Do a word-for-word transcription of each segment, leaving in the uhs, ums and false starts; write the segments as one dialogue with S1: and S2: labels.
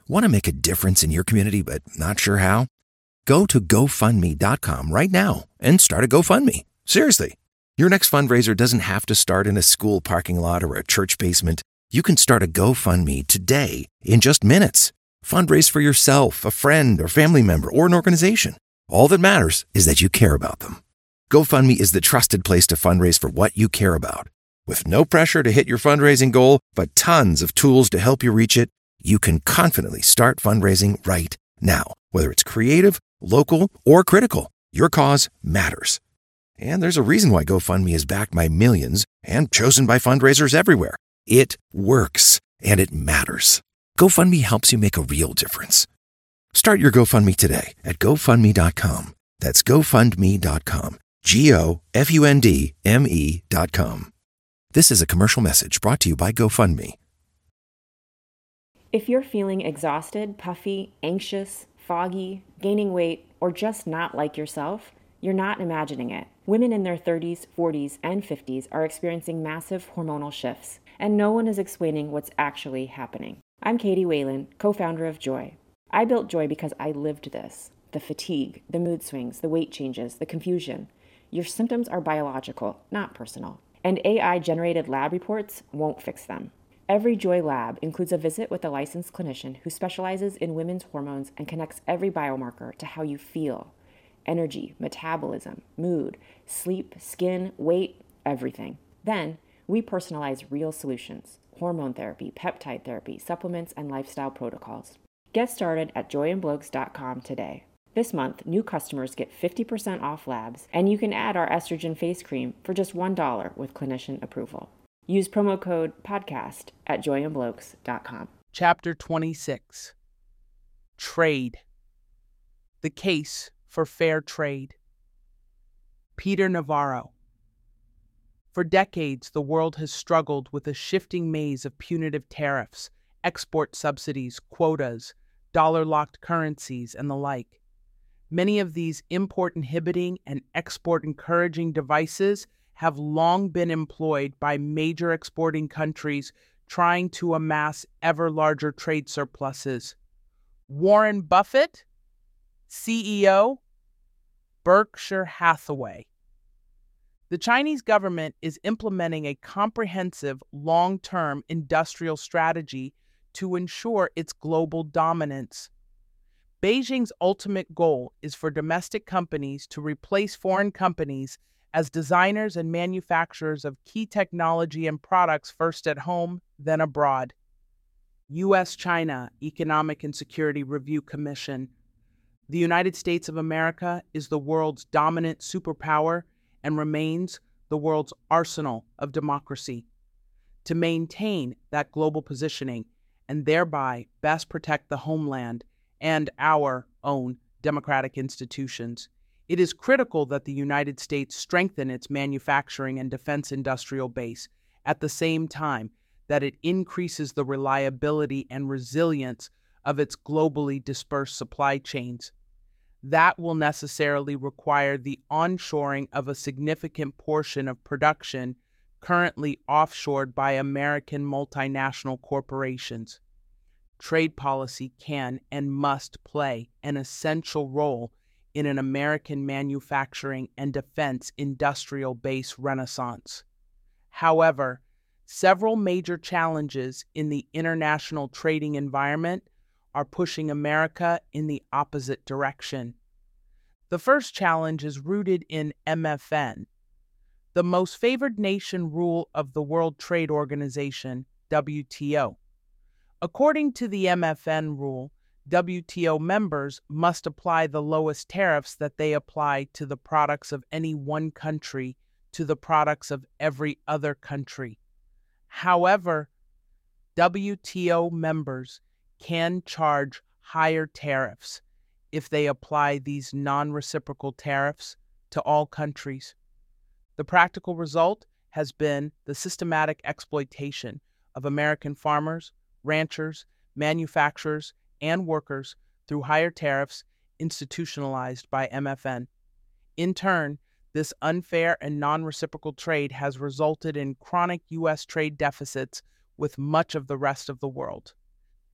S1: Want to make a difference in your community but not sure how? Go to go fund me dot com right now and start a GoFundMe. Seriously. Your next fundraiser doesn't have to start in a school parking lot or a church basement. You can start a GoFundMe today in just minutes. Fundraise for yourself, a friend, or family member, or an organization. All that matters is that you care about them. GoFundMe is the trusted place to fundraise for what you care about. With no pressure to hit your fundraising goal, but tons of tools to help you reach it, you can confidently start fundraising right now. Whether it's creative, local, or critical, your cause matters. And there's a reason why GoFundMe is backed by millions and chosen by fundraisers everywhere. It works, and it matters. GoFundMe helps you make a real difference. Start your GoFundMe today at go fund me dot com. That's go fund me dot com. G O F U N D M E dot com. This is a commercial message brought to you by GoFundMe.
S2: If you're feeling exhausted, puffy, anxious, foggy, gaining weight, or just not like yourself, you're not imagining it. Women in their thirties, forties, and fifties are experiencing massive hormonal shifts, and no one is explaining what's actually happening. I'm Katie Whalen, co-founder of Joy. I built Joy because I lived this. The fatigue, the mood swings, the weight changes, the confusion. Your symptoms are biological, not personal. And A I-generated lab reports won't fix them. Every Joy lab includes a visit with a licensed clinician who specializes in women's hormones and connects every biomarker to how you feel. Energy, metabolism, mood, sleep, skin, weight, everything. Then, we personalize real solutions, hormone therapy, peptide therapy, supplements, and lifestyle protocols. Get started at joy and blokes dot com today. This month, new customers get fifty percent off labs, and you can add our estrogen face cream for just one dollar with clinician approval. Use promo code PODCAST at joy and blokes dot com.
S3: Chapter twenty-six. Trade. The Case for Fair Trade. Peter Navarro. For decades, the world has struggled with a shifting maze of punitive tariffs, export subsidies, quotas, dollar-locked currencies, and the like. Many of these import-inhibiting and export-encouraging devices have long been employed by major exporting countries trying to amass ever larger trade surpluses. Warren Buffett, C E O, Berkshire Hathaway. The Chinese government is implementing a comprehensive, long-term industrial strategy to ensure its global dominance. Beijing's ultimate goal is for domestic companies to replace foreign companies as designers and manufacturers of key technology and products first at home, then abroad. U S China Economic and Security Review Commission. The United States of America is the world's dominant superpower and remains the world's arsenal of democracy. To maintain that global positioning and thereby best protect the homeland and our own democratic institutions, it is critical that the United States strengthen its manufacturing and defense industrial base at the same time that it increases the reliability and resilience of its globally dispersed supply chains. That will necessarily require the onshoring of a significant portion of production currently offshored by American multinational corporations. Trade policy can and must play an essential role in an American manufacturing and defense industrial base renaissance. However, several major challenges in the international trading environment are pushing America in the opposite direction. The first challenge is rooted in M F N, the most favored nation rule of the World Trade Organization, W T O. According to the M F N rule, W T O members must apply the lowest tariffs that they apply to the products of any one country to the products of every other country. However, W T O members can charge higher tariffs if they apply these non-reciprocal tariffs to all countries. The practical result has been the systematic exploitation of American farmers, ranchers, manufacturers, and workers through higher tariffs institutionalized by M F N. In turn, this unfair and non-reciprocal trade has resulted in chronic U S trade deficits with much of the rest of the world.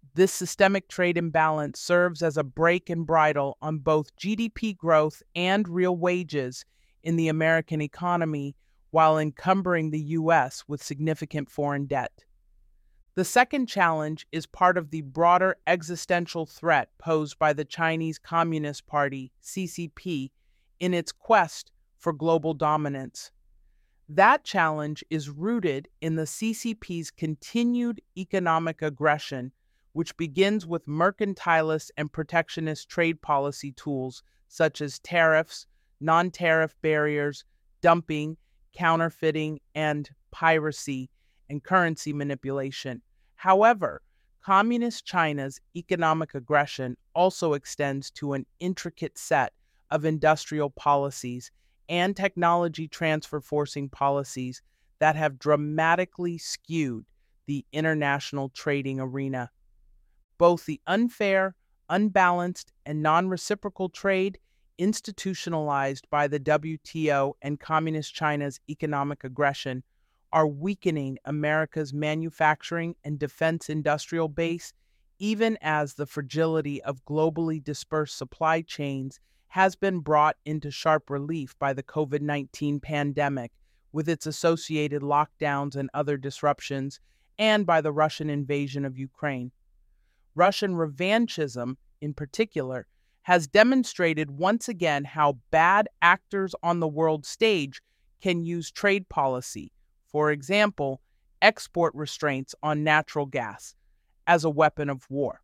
S3: This systemic trade imbalance serves as a brake and bridle on both G D P growth and real wages in the American economy, while encumbering the U S with significant foreign debt. The second challenge is part of the broader existential threat posed by the Chinese Communist Party, C C P, in its quest for global dominance. That challenge is rooted in the C C P's continued economic aggression, which begins with mercantilist and protectionist trade policy tools such as tariffs, non-tariff barriers, dumping, counterfeiting, and piracy, and currency manipulation. However, Communist China's economic aggression also extends to an intricate set of industrial policies and technology transfer forcing policies that have dramatically skewed the international trading arena. Both the unfair, unbalanced, and non-reciprocal trade institutionalized by the W T O and Communist China's economic aggression are weakening America's manufacturing and defense industrial base, even as the fragility of globally dispersed supply chains has been brought into sharp relief by the COVID nineteen pandemic, with its associated lockdowns and other disruptions, and by the Russian invasion of Ukraine. Russian revanchism, in particular, has demonstrated once again how bad actors on the world stage can use trade policy, for example, export restraints on natural gas, as a weapon of war.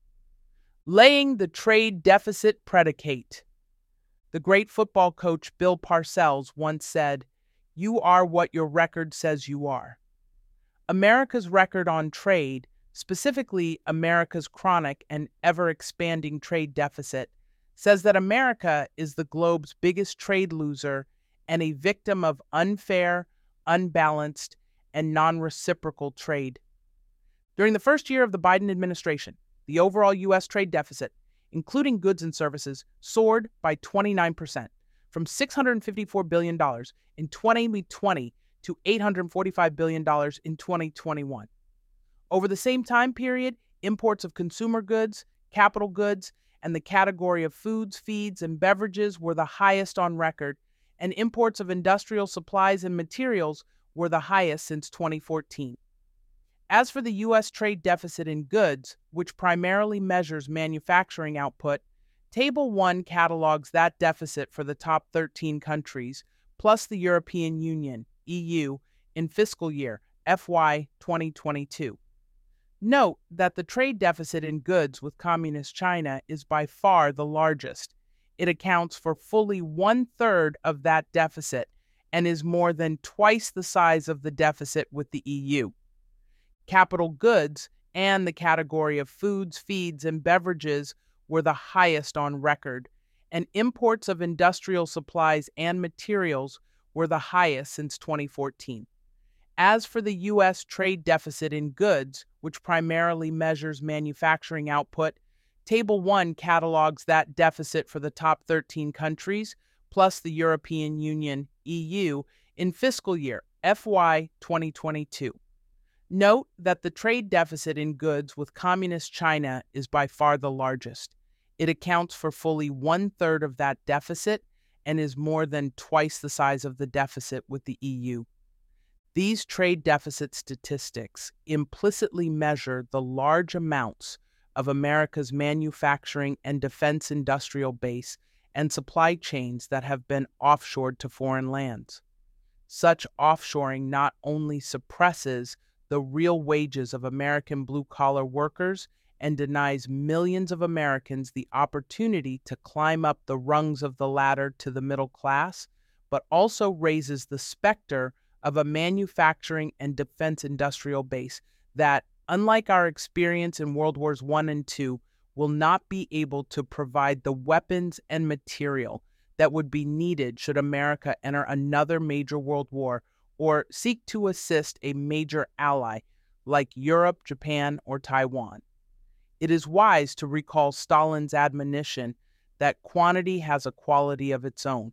S3: Laying the trade deficit predicate. The great football coach Bill Parcells once said, "You are what your record says you are." America's record on trade, specifically America's chronic and ever-expanding trade deficit, says that America is the globe's biggest trade loser and a victim of unfair, unbalanced, and non-reciprocal trade. During the first year of the Biden administration, the overall U S trade deficit, including goods and services, soared by twenty-nine percent, from six hundred fifty-four billion dollars in twenty twenty to eight hundred forty-five billion dollars in twenty twenty-one. Over the same time period, imports of consumer goods, capital goods, and the category of foods, feeds, and beverages were the highest on record, and imports of industrial supplies and materials were the highest since twenty fourteen. As for the U S trade deficit in goods, which primarily measures manufacturing output, Table one catalogs that deficit for the top thirteen countries, plus the European Union, E U, in fiscal year F Y twenty twenty-two. Note that the trade deficit in goods with Communist China is by far the largest. It accounts for fully one-third of that deficit and is more than twice the size of the deficit with the E U. Capital goods and the category of foods, feeds, and beverages were the highest on record, and imports of industrial supplies and materials were the highest since twenty fourteen. As for the U S trade deficit in goods, which primarily measures manufacturing output, Table one catalogs that deficit for the top thirteen countries, plus the European Union, E U, in fiscal year F Y twenty twenty-two. Note that the trade deficit in goods with Communist China is by far the largest. It accounts for fully one-third of that deficit and is more than twice the size of the deficit with the E U. These trade deficit statistics implicitly measure the large amounts of America's manufacturing and defense industrial base and supply chains that have been offshored to foreign lands. Such offshoring not only suppresses the real wages of American blue-collar workers and denies millions of Americans the opportunity to climb up the rungs of the ladder to the middle class, but also raises the specter of a manufacturing and defense industrial base that, unlike our experience in World Wars One and Two, will not be able to provide the weapons and material that would be needed should America enter another major world war or seek to assist a major ally like Europe, Japan, or Taiwan. It is wise to recall Stalin's admonition that quantity has a quality of its own.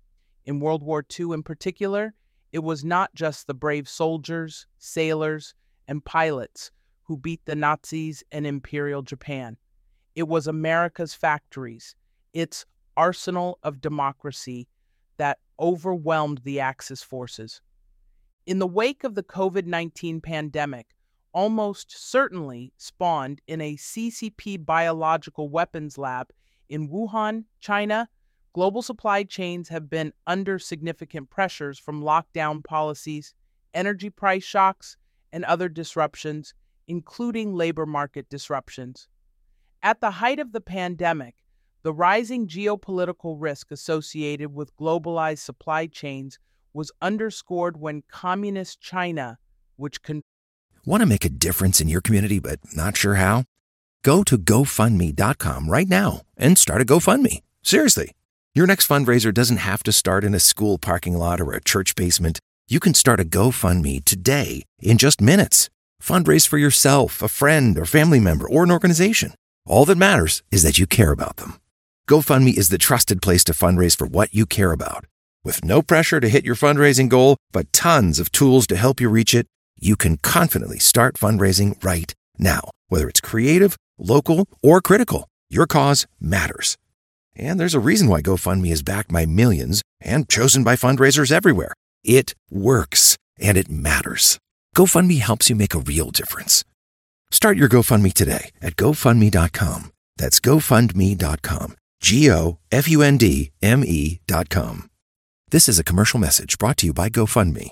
S3: In World War Two in particular, it was not just the brave soldiers, sailors, and pilots who beat the Nazis and Imperial Japan. It was America's factories, its arsenal of democracy, that overwhelmed the Axis forces. In the wake of the COVID nineteen pandemic, almost certainly spawned in a C C P biological weapons lab in Wuhan, China, global supply chains have been under significant pressures from lockdown policies, energy price shocks, and other disruptions, including labor market disruptions. At the height of the pandemic, the rising geopolitical risk associated with globalized supply chains was underscored when Communist China, which con-
S1: Want to make a difference in your community but not sure how? Go to GoFundMe dot com right now and start a GoFundMe. Seriously. Your next fundraiser doesn't have to start in a school parking lot or a church basement. You can start a GoFundMe today in just minutes. Fundraise for yourself, a friend, or family member, or an organization. All that matters is that you care about them. GoFundMe is the trusted place to fundraise for what you care about. With no pressure to hit your fundraising goal, but tons of tools to help you reach it, you can confidently start fundraising right now. Whether it's creative, local, or critical, your cause matters. And there's a reason why GoFundMe is backed by millions and chosen by fundraisers everywhere. It works, and it matters. GoFundMe helps you make a real difference. Start your GoFundMe today at GoFundMe dot com. That's GoFundMe dot com. G O F U N D M E dot com. This is a commercial message brought to you by GoFundMe.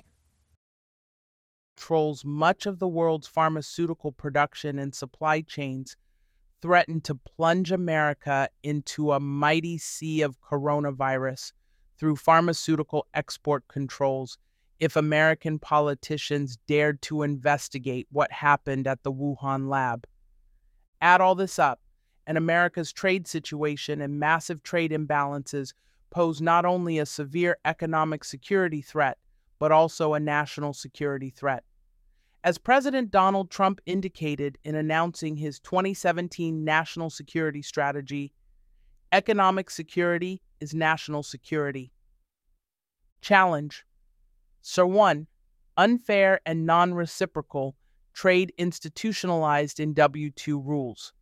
S3: Controls much of the world's pharmaceutical production and supply chains threaten to plunge America into a mighty sea of coronavirus through pharmaceutical export controls if American politicians dared to investigate what happened at the Wuhan lab. Add all this up, and America's trade situation and massive trade imbalances pose not only a severe economic security threat, but also a national security threat. As President Donald Trump indicated in announcing his twenty seventeen national security strategy, economic security is national security. Challenge. Sir one, unfair and non-reciprocal trade institutionalized in W two rules.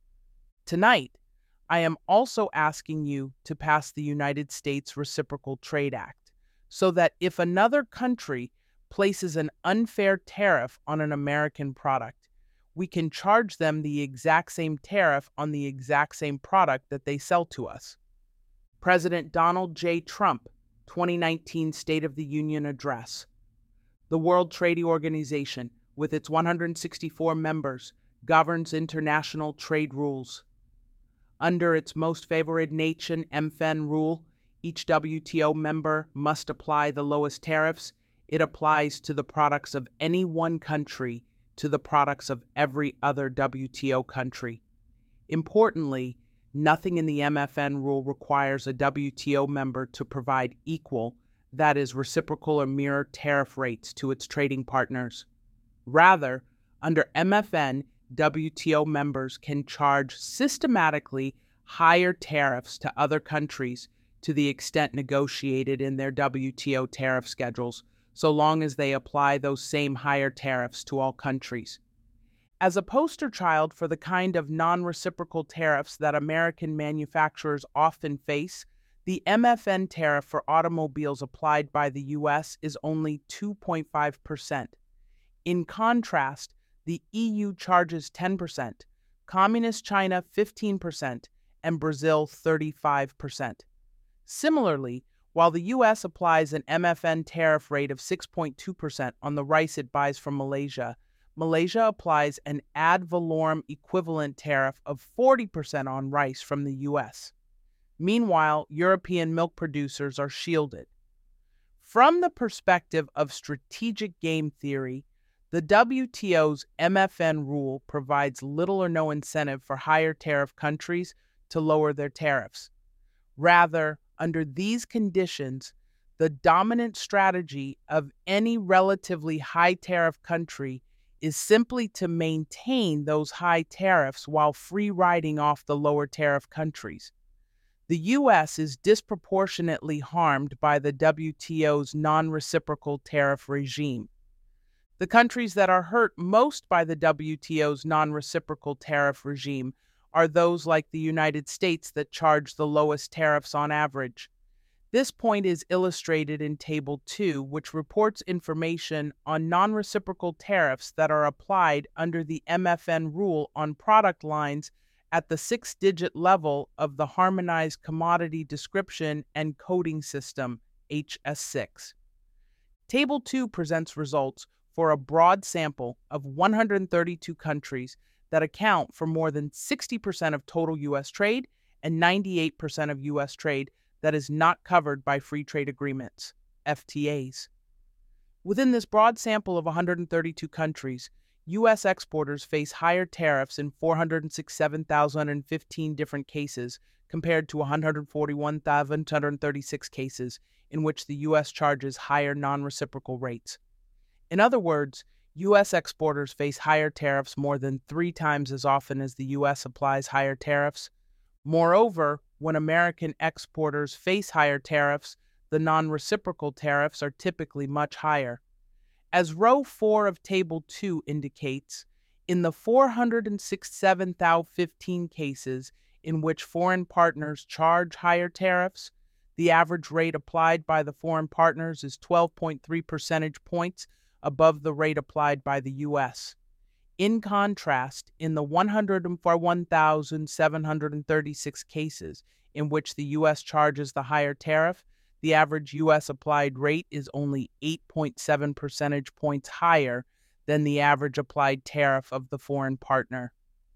S3: Tonight, I am also asking you to pass the United States Reciprocal Trade Act so that if another country places an unfair tariff on an American product, we can charge them the exact same tariff on the exact same product that they sell to us. President Donald J. Trump, twenty nineteen State of the Union Address. The World Trade Organization, with its one hundred sixty-four members, governs international trade rules. Under its most favored nation M F N rule, each W T O member must apply the lowest tariffs. It applies to the products of any one country to the products of every other W T O country. Importantly, nothing in the M F N rule requires a W T O member to provide equal, that is, reciprocal or mirror tariff rates to its trading partners. Rather, under M F N, W T O members can charge systematically higher tariffs to other countries to the extent negotiated in their W T O tariff schedules, so long as they apply those same higher tariffs to all countries. As a poster child for the kind of non-reciprocal tariffs that American manufacturers often face, the M F N tariff for automobiles applied by the U S is only two point five percent. In contrast, the E U charges ten percent, Communist China fifteen percent, and Brazil thirty-five percent. Similarly, while the U S applies an M F N tariff rate of six point two percent on the rice it buys from Malaysia, Malaysia applies an ad valorem equivalent tariff of forty percent on rice from the U S. Meanwhile, European milk producers are shielded. From the perspective of strategic game theory, the W T O's M F N rule provides little or no incentive for higher tariff countries to lower their tariffs. Rather, under these conditions, the dominant strategy of any relatively high tariff country is simply to maintain those high tariffs while free riding off the lower tariff countries. The U S is disproportionately harmed by the W T O's non-reciprocal tariff regime. The countries that are hurt most by the W T O's non-reciprocal tariff regime are those like the United States that charge the lowest tariffs on average. This point is illustrated in Table two, which reports information on non-reciprocal tariffs that are applied under the M F N rule on product lines at the six-digit level of the Harmonized Commodity Description and Coding System, H S six. Table two presents results for a broad sample of one hundred thirty-two countries that account for more than sixty percent of total U S trade and ninety-eight percent of U S trade that is not covered by free trade agreements, F T As. Within this broad sample of one hundred thirty-two countries, U S exporters face higher tariffs in four hundred sixty-seven thousand fifteen different cases compared to one hundred forty-one thousand two hundred thirty-six cases in which the U S charges higher non-reciprocal rates. In other words, U S exporters face higher tariffs more than three times as often as the U S applies higher tariffs. Moreover, when American exporters face higher tariffs, the non-reciprocal tariffs are typically much higher. As row four of Table two indicates, in the four hundred sixty-seven thousand fifteen cases in which foreign partners charge higher tariffs, the average rate applied by the foreign partners is twelve point three percentage points above the rate applied by the U S. In contrast, in the one hundred one thousand seven hundred thirty-six cases in which the U S charges the higher tariff, the average U S applied rate is only eight point seven percentage points higher than the average applied tariff of the foreign partner.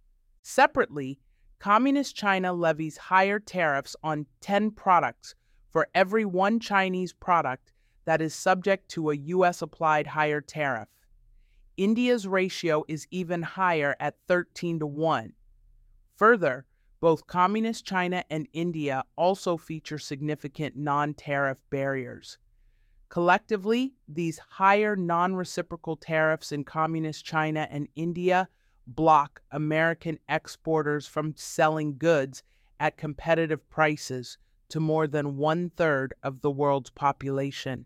S3: Separately, Communist China levies higher tariffs on ten products for every one Chinese product that is subject to a U S-applied higher tariff. India's ratio is even higher at thirteen to one. Further, both Communist China and India also feature significant non-tariff barriers. Collectively, these higher non-reciprocal tariffs in Communist China and India block American exporters from selling goods at competitive prices to more than one-third of the world's population.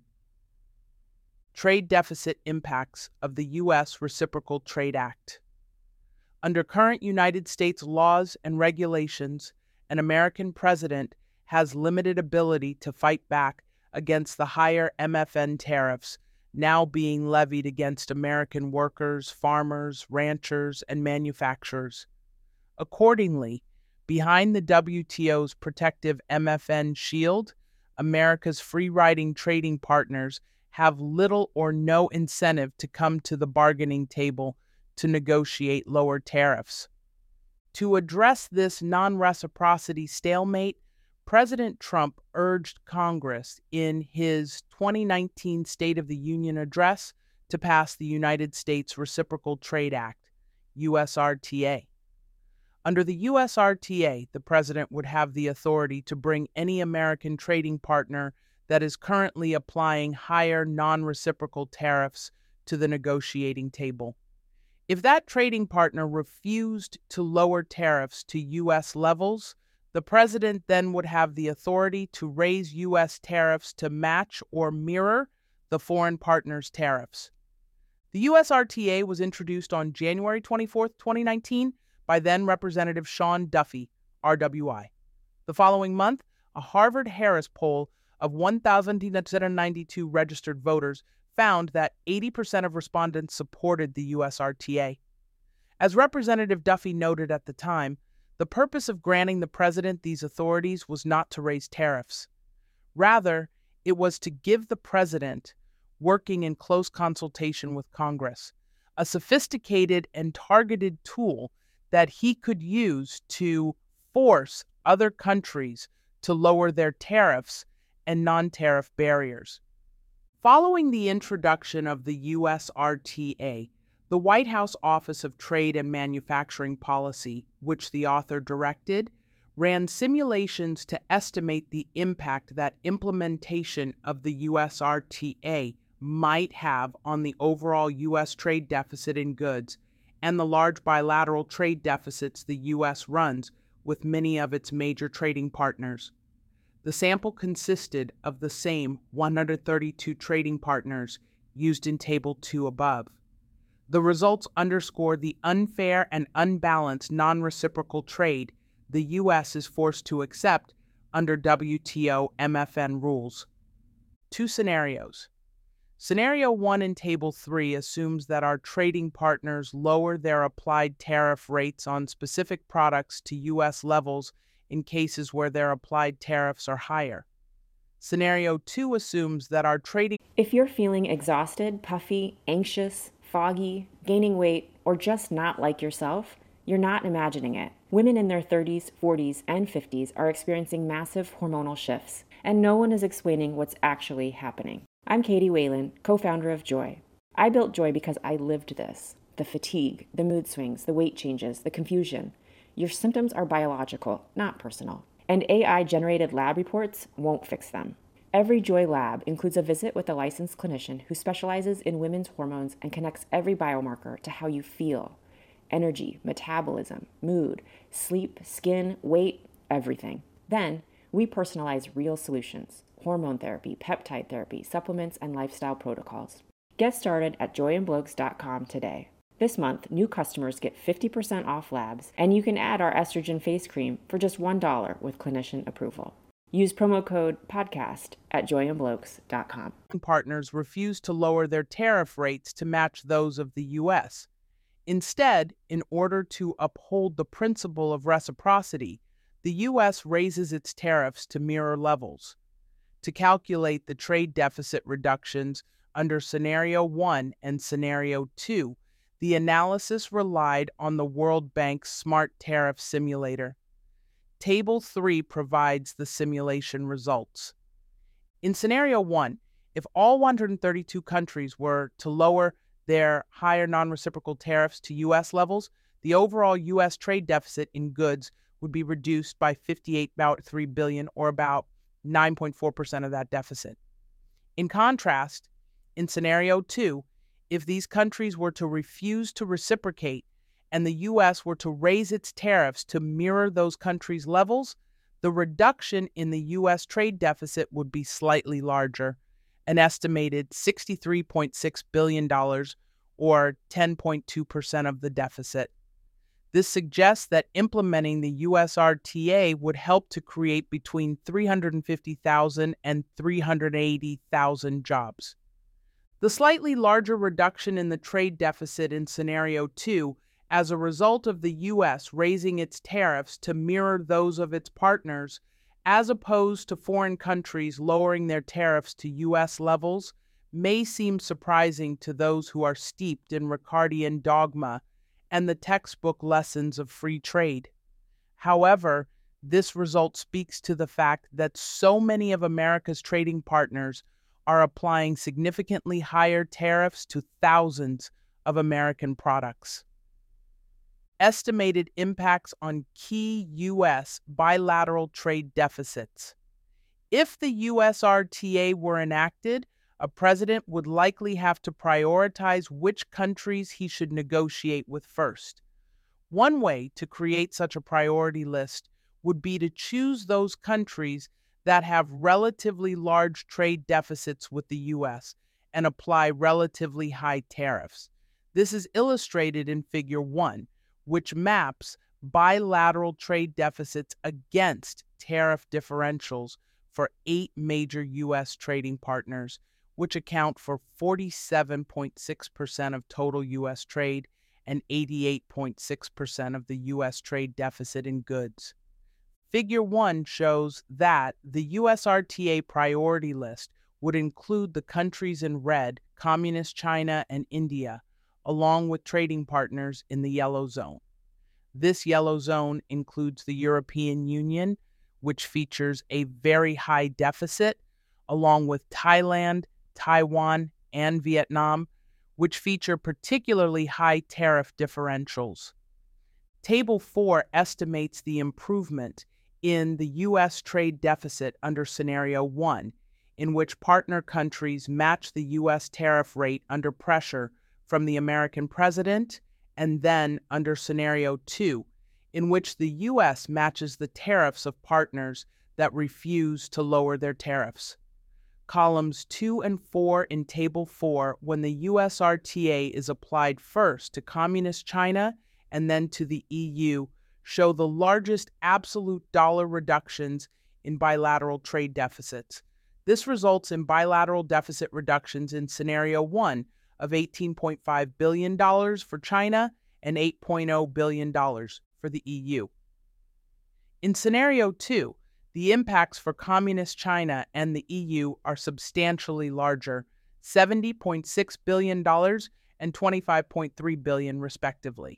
S3: Trade deficit impacts of the U S Reciprocal Trade Act. Under current United States laws and regulations, an American president has limited ability to fight back against the higher M F N tariffs now being levied against American workers, farmers, ranchers, and manufacturers. Accordingly, behind the W T O's protective M F N shield, America's free-riding trading partners have little or no incentive to come to the bargaining table to negotiate lower tariffs. To address this non-reciprocity stalemate, President Trump urged Congress in his twenty nineteen State of the Union address to pass the United States Reciprocal Trade Act, U S R T A. Under the U S R T A, the president would have the authority to bring any American trading partner that is currently applying higher non-reciprocal tariffs to the negotiating table. If that trading partner refused to lower tariffs to U S levels, the president then would have the authority to raise U S tariffs to match or mirror the foreign partner's tariffs. The U S R T A was introduced on January twenty-fourth, twenty nineteen by then Representative Sean Duffy, R W I. The following month, a Harvard-Harris poll of one thousand ninety-two registered voters found that eighty percent of respondents supported the U S R T A. As Representative Duffy noted at the time, the purpose of granting the president these authorities was not to raise tariffs. Rather, it was to give the president, working in close consultation with Congress, a sophisticated and targeted tool that he could use to force other countries to lower their tariffs and non-tariff barriers. Following the introduction of the U S R T A, the White House Office of Trade and Manufacturing Policy, which the author directed, ran simulations to estimate the impact that implementation of the U S R T A might have on the overall U S trade deficit in goods and the large bilateral trade deficits the U S runs with many of its major trading partners. The sample consisted of the same one hundred thirty-two trading partners used in Table two above. The results underscore the unfair and unbalanced non-reciprocal trade the U S is forced to accept under W T O M F N rules. Two scenarios. Scenario one in Table three assumes that our trading partners lower their applied tariff rates on specific products to U S levels in cases where their applied tariffs are higher. Scenario two assumes that our trading...
S2: If you're feeling exhausted, puffy, anxious, foggy, gaining weight, or just not like yourself, you're not imagining it. Women in their thirties, forties, and fifties are experiencing massive hormonal shifts, and no one is explaining what's actually happening. I'm Katie Whalen, co-founder of Joy. I built Joy because I lived this. The fatigue, the mood swings, the weight changes, the confusion. Your symptoms are biological, not personal. And A I-generated lab reports won't fix them. Every Joy lab includes a visit with a licensed clinician who specializes in women's hormones and connects every biomarker to how you feel. Energy, metabolism, mood, sleep, skin, weight, everything. Then, we personalize real solutions. Hormone therapy, peptide therapy, supplements, and lifestyle protocols. Get started at joy and blokes dot com today. This month, new customers get fifty percent off labs, and you can add our estrogen face cream for just one dollar with clinician approval. Use promo code PODCAST at joy and blokes dot com.
S3: Partners refuse to lower their tariff rates to match those of the U S. Instead, in order to uphold the principle of reciprocity, the U S raises its tariffs to mirror levels. To calculate the trade deficit reductions under Scenario one and Scenario two, the analysis relied on the World Bank's Smart Tariff Simulator. Table three provides the simulation results. In Scenario one, if all one hundred thirty-two countries were to lower their higher non-reciprocal tariffs to U S levels, the overall U S trade deficit in goods would be reduced by fifty-eight point three billion dollars, or about nine point four percent of that deficit. In contrast, in Scenario two, if these countries were to refuse to reciprocate and the U S were to raise its tariffs to mirror those countries' levels, the reduction in the U S trade deficit would be slightly larger, an estimated sixty-three point six billion dollars, or ten point two percent of the deficit. This suggests that implementing the U S R T A would help to create between three hundred fifty thousand and three hundred eighty thousand jobs. The slightly larger reduction in the trade deficit in Scenario two as a result of the U S raising its tariffs to mirror those of its partners, as opposed to foreign countries lowering their tariffs to U S levels, may seem surprising to those who are steeped in Ricardian dogma and the textbook lessons of free trade. However, this result speaks to the fact that so many of America's trading partners are applying significantly higher tariffs to thousands of American products. Estimated impacts on key U S bilateral trade deficits. If the U S R T A were enacted, a president would likely have to prioritize which countries he should negotiate with first. One way to create such a priority list would be to choose those countries that have relatively large trade deficits with the U S and apply relatively high tariffs. This is illustrated in Figure one, which maps bilateral trade deficits against tariff differentials for eight major U S trading partners, which account for forty-seven point six percent of total U S trade and eighty-eight point six percent of the U S trade deficit in goods. Figure one shows that the U S R T A priority list would include the countries in red, Communist China and India, along with trading partners in the yellow zone. This yellow zone includes the European Union, which features a very high deficit, along with Thailand, Taiwan, and Vietnam, which feature particularly high tariff differentials. Table four estimates the improvement in the U S trade deficit under Scenario one, in which partner countries match the U S tariff rate under pressure from the American president, and then under Scenario two, in which the U S matches the tariffs of partners that refuse to lower their tariffs. columns two and four in Table four, when the U S R T A is applied first to Communist China and then to the E U, show the largest absolute dollar reductions in bilateral trade deficits. This results in bilateral deficit reductions in Scenario one of eighteen point five billion dollars for China and eight point zero billion dollars for the E U. In Scenario two, the impacts for Communist China and the E U are substantially larger, seventy point six billion dollars and twenty-five point three billion dollars respectively.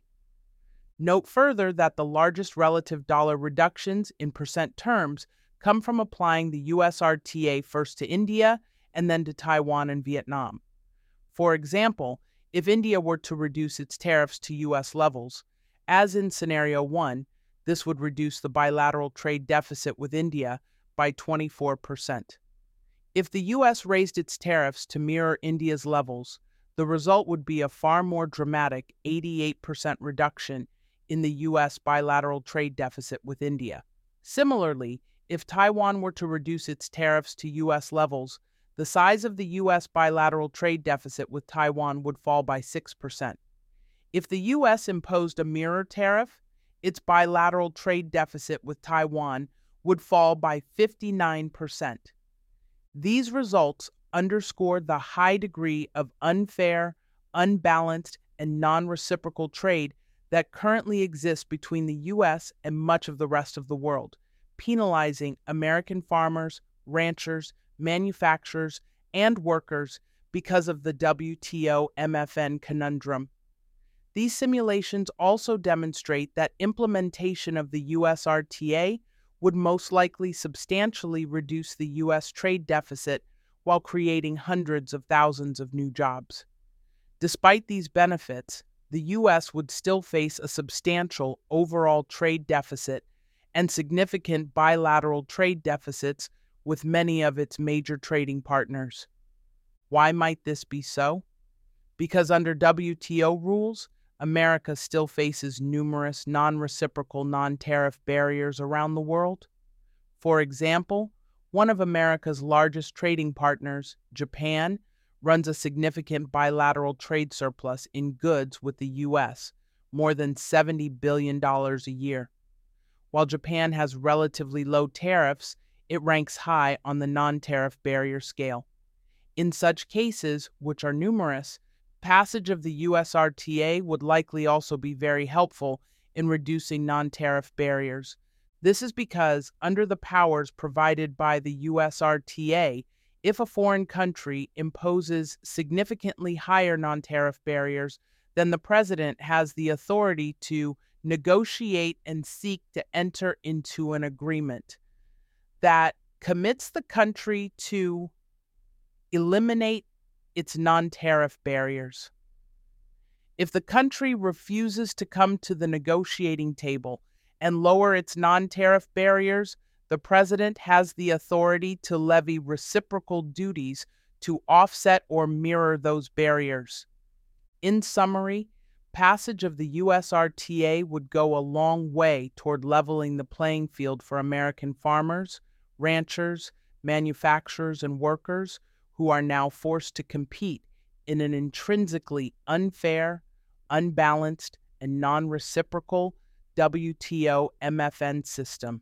S3: Note further that the largest relative dollar reductions in percent terms come from applying the U S R T A first to India and then to Taiwan and Vietnam. For example, if India were to reduce its tariffs to U S levels, as in Scenario one, this would reduce the bilateral trade deficit with India by twenty-four percent. If the U S raised its tariffs to mirror India's levels, the result would be a far more dramatic eighty-eight percent reduction in the U S bilateral trade deficit with India. Similarly, if Taiwan were to reduce its tariffs to U S levels, the size of the U S bilateral trade deficit with Taiwan would fall by six percent. If the U S imposed a mirror tariff, its bilateral trade deficit with Taiwan would fall by fifty-nine percent. These results underscore the high degree of unfair, unbalanced, and non-reciprocal trade that currently exists between the U S and much of the rest of the world, penalizing American farmers, ranchers, manufacturers, and workers because of the W T O M F N conundrum. These simulations also demonstrate that implementation of the U S R T A would most likely substantially reduce the U S trade deficit while creating hundreds of thousands of new jobs. Despite these benefits, the U S would still face a substantial overall trade deficit and significant bilateral trade deficits with many of its major trading partners. Why might this be so? Because under W T O rules, America still faces numerous non-reciprocal, non-tariff barriers around the world. For example, one of America's largest trading partners, Japan, runs a significant bilateral trade surplus in goods with the U S, more than seventy billion dollars a year. While Japan has relatively low tariffs, it ranks high on the non-tariff barrier scale. In such cases, which are numerous, passage of the U S R T A would likely also be very helpful in reducing non-tariff barriers. This is because, under the powers provided by the U S R T A, if a foreign country imposes significantly higher non-tariff barriers, then the president has the authority to negotiate and seek to enter into an agreement that commits the country to eliminate its non-tariff barriers. If the country refuses to come to the negotiating table and lower its non-tariff barriers, the president has the authority to levy reciprocal duties to offset or mirror those barriers. In summary, passage of the U S R T A would go a long way toward leveling the playing field for American farmers, ranchers, manufacturers, and workers who are now forced to compete in an intrinsically unfair, unbalanced, and non-reciprocal W T O M F N system.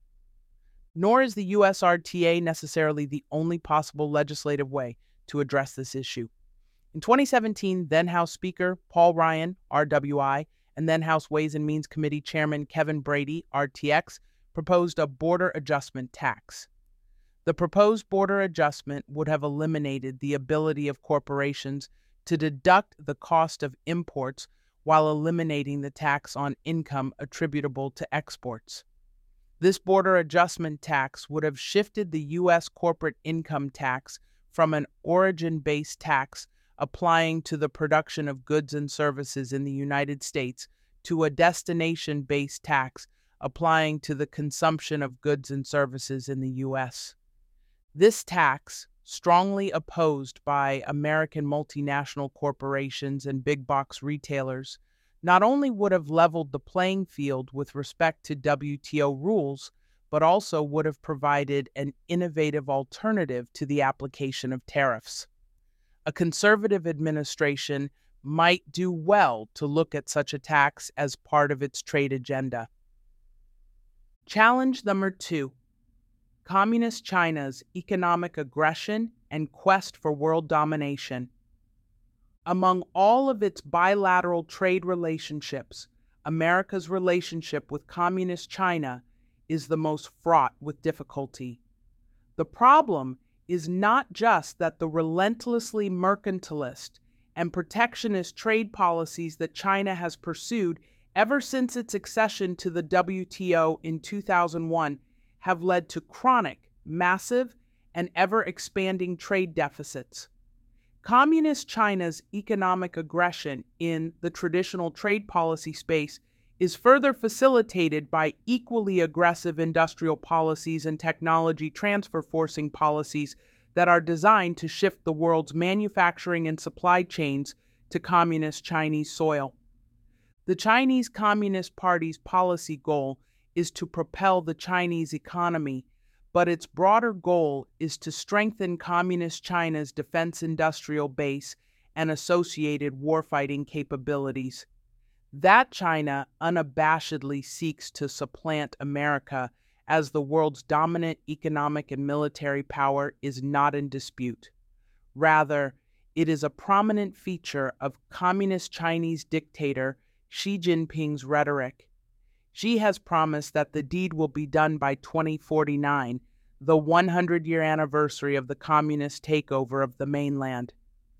S3: Nor is the U S R T A necessarily the only possible legislative way to address this issue. In twenty seventeen, then House Speaker Paul Ryan, R W I, and then House Ways and Means Committee Chairman Kevin Brady, R T X, proposed a border adjustment tax. The proposed border adjustment would have eliminated the ability of corporations to deduct the cost of imports while eliminating the tax on income attributable to exports. This border adjustment tax would have shifted the U S corporate income tax from an origin-based tax applying to the production of goods and services in the United States to a destination-based tax applying to the consumption of goods and services in the U S. This tax, strongly opposed by American multinational corporations and big-box retailers, not only would have leveled the playing field with respect to W T O rules, but also would have provided an innovative alternative to the application of tariffs. A conservative administration might do well to look at such attacks as part of its trade agenda. Challenge number two: Communist China's economic aggression and quest for world domination. Among all of its bilateral trade relationships, America's relationship with Communist China is the most fraught with difficulty. The problem is not just that the relentlessly mercantilist and protectionist trade policies that China has pursued ever since its accession to the W T O in two thousand one have led to chronic, massive, and ever-expanding trade deficits. Communist China's economic aggression in the traditional trade policy space is further facilitated by equally aggressive industrial policies and technology transfer forcing policies that are designed to shift the world's manufacturing and supply chains to Communist Chinese soil. The Chinese Communist Party's policy goal is to propel the Chinese economy, but its broader goal is to strengthen Communist China's defense industrial base and associated warfighting capabilities. That China unabashedly seeks to supplant America as the world's dominant economic and military power is not in dispute. Rather, it is a prominent feature of Communist Chinese dictator Xi Jinping's rhetoric. Xi has promised that the deed will be done by twenty forty-nine, the hundred-year anniversary of the communist takeover of the mainland.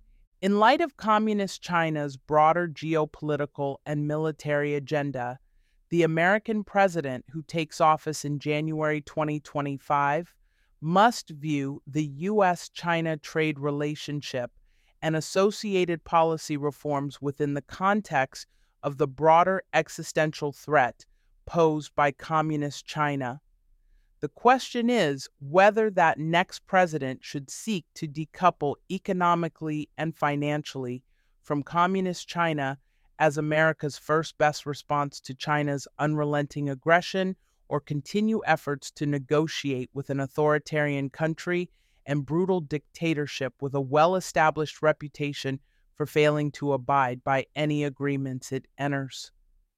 S3: In light of Communist China's broader geopolitical and military agenda, the American president who takes office in January twenty twenty-five must view the U S China trade relationship and associated policy reforms within the context of the broader existential threat posed by Communist China. The question is whether that next president should seek to decouple economically and financially from Communist China as America's first best response to China's unrelenting aggression, or continue efforts to negotiate with an authoritarian country and brutal dictatorship with a well-established reputation for failing to abide by any agreements it enters.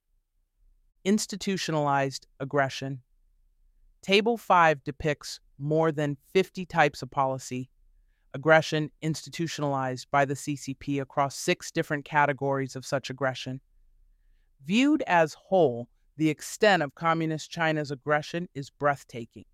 S3: Institutionalized aggression. Table five depicts more than fifty types of policy aggression institutionalized by the C C P across six different categories of such aggression. Viewed as whole, the extent of Communist China's aggression is breathtaking.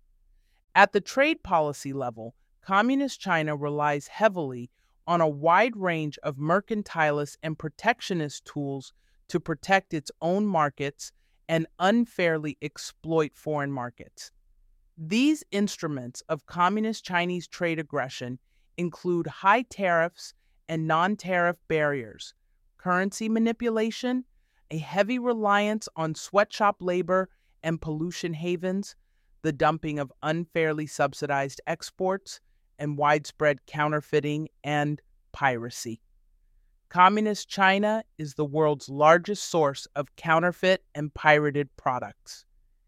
S3: At the trade policy level, Communist China relies heavily on a wide range of mercantilist and protectionist tools to protect its own markets and unfairly exploit foreign markets. These instruments of Communist Chinese trade aggression include high tariffs and non-tariff barriers, currency manipulation, a heavy reliance on sweatshop labor and pollution havens, the dumping of unfairly subsidized exports, and widespread counterfeiting and piracy. Communist China is the world's largest source of counterfeit and pirated products.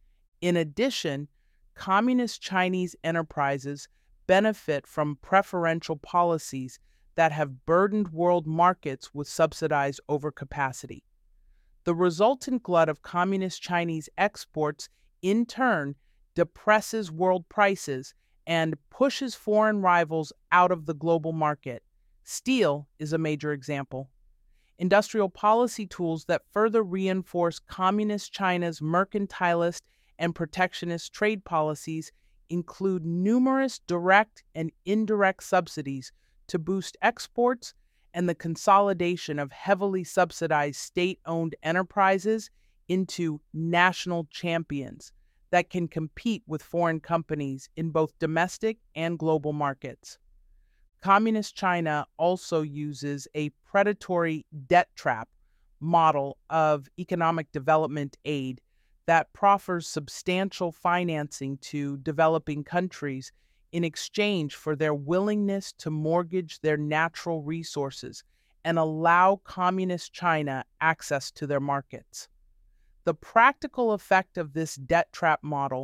S3: In addition, Communist Chinese enterprises benefit from preferential policies that have burdened world markets with subsidized overcapacity. The resultant glut of Communist Chinese exports, in turn, depresses world prices and pushes foreign rivals out of the global market. Steel is a major example. Industrial policy tools that further reinforce Communist China's mercantilist and protectionist trade policies include numerous direct and indirect subsidies to boost exports and the consolidation of heavily subsidized state-owned enterprises into national champions that can compete with foreign companies in both domestic and global markets. Communist China also uses a predatory debt trap model of economic development aid that proffers substantial financing to developing countries in exchange for their willingness to mortgage their natural resources and allow Communist China access to their markets. The practical effect of this debt trap model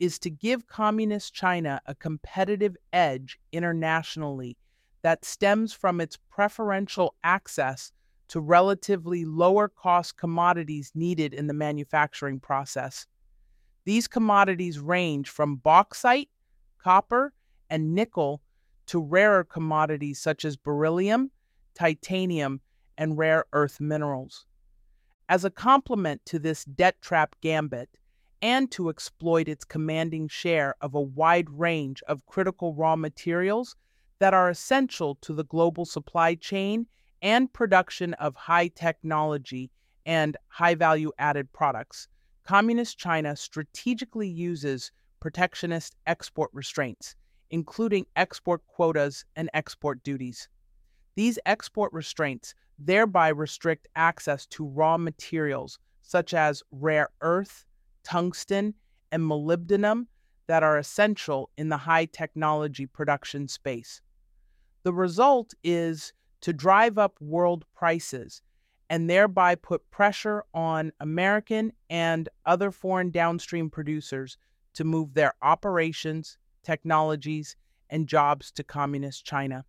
S3: is to give Communist China a competitive edge internationally that stems from its preferential access to relatively lower-cost commodities needed in the manufacturing process. These commodities range from bauxite, copper, and nickel to rarer commodities such as beryllium, titanium, and rare earth minerals. As a complement to this debt trap gambit, and to exploit its commanding share of a wide range of critical raw materials that are essential to the global supply chain and production of high technology and high value added products, Communist China strategically uses protectionist export restraints, including export quotas and export duties. These export restraints thereby restrict access to raw materials such as rare earth, tungsten, and molybdenum that are essential in the high technology production space. The result is to drive up world prices and thereby put pressure on American and other foreign downstream producers to move their operations, technologies, and jobs to Communist China.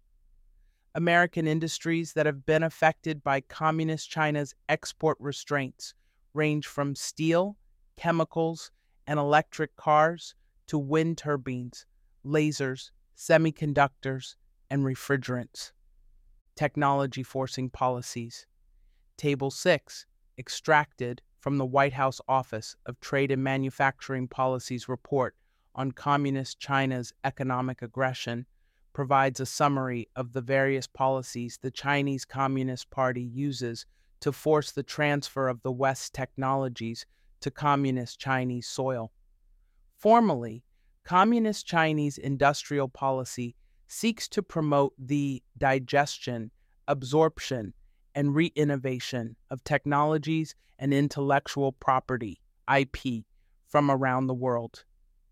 S3: American industries that have been affected by Communist China's export restraints range from steel, chemicals, and electric cars to wind turbines, lasers, semiconductors, and refrigerants. Technology forcing policies. Table six, extracted from the White House Office of Trade and Manufacturing Policy's report on Communist China's economic aggression, provides a summary of the various policies the Chinese Communist Party uses to force the transfer of the West's technologies to Communist Chinese soil. Formally, Communist Chinese industrial policy seeks to promote the digestion, absorption, and re-innovation of technologies and intellectual property, I P, from around the world.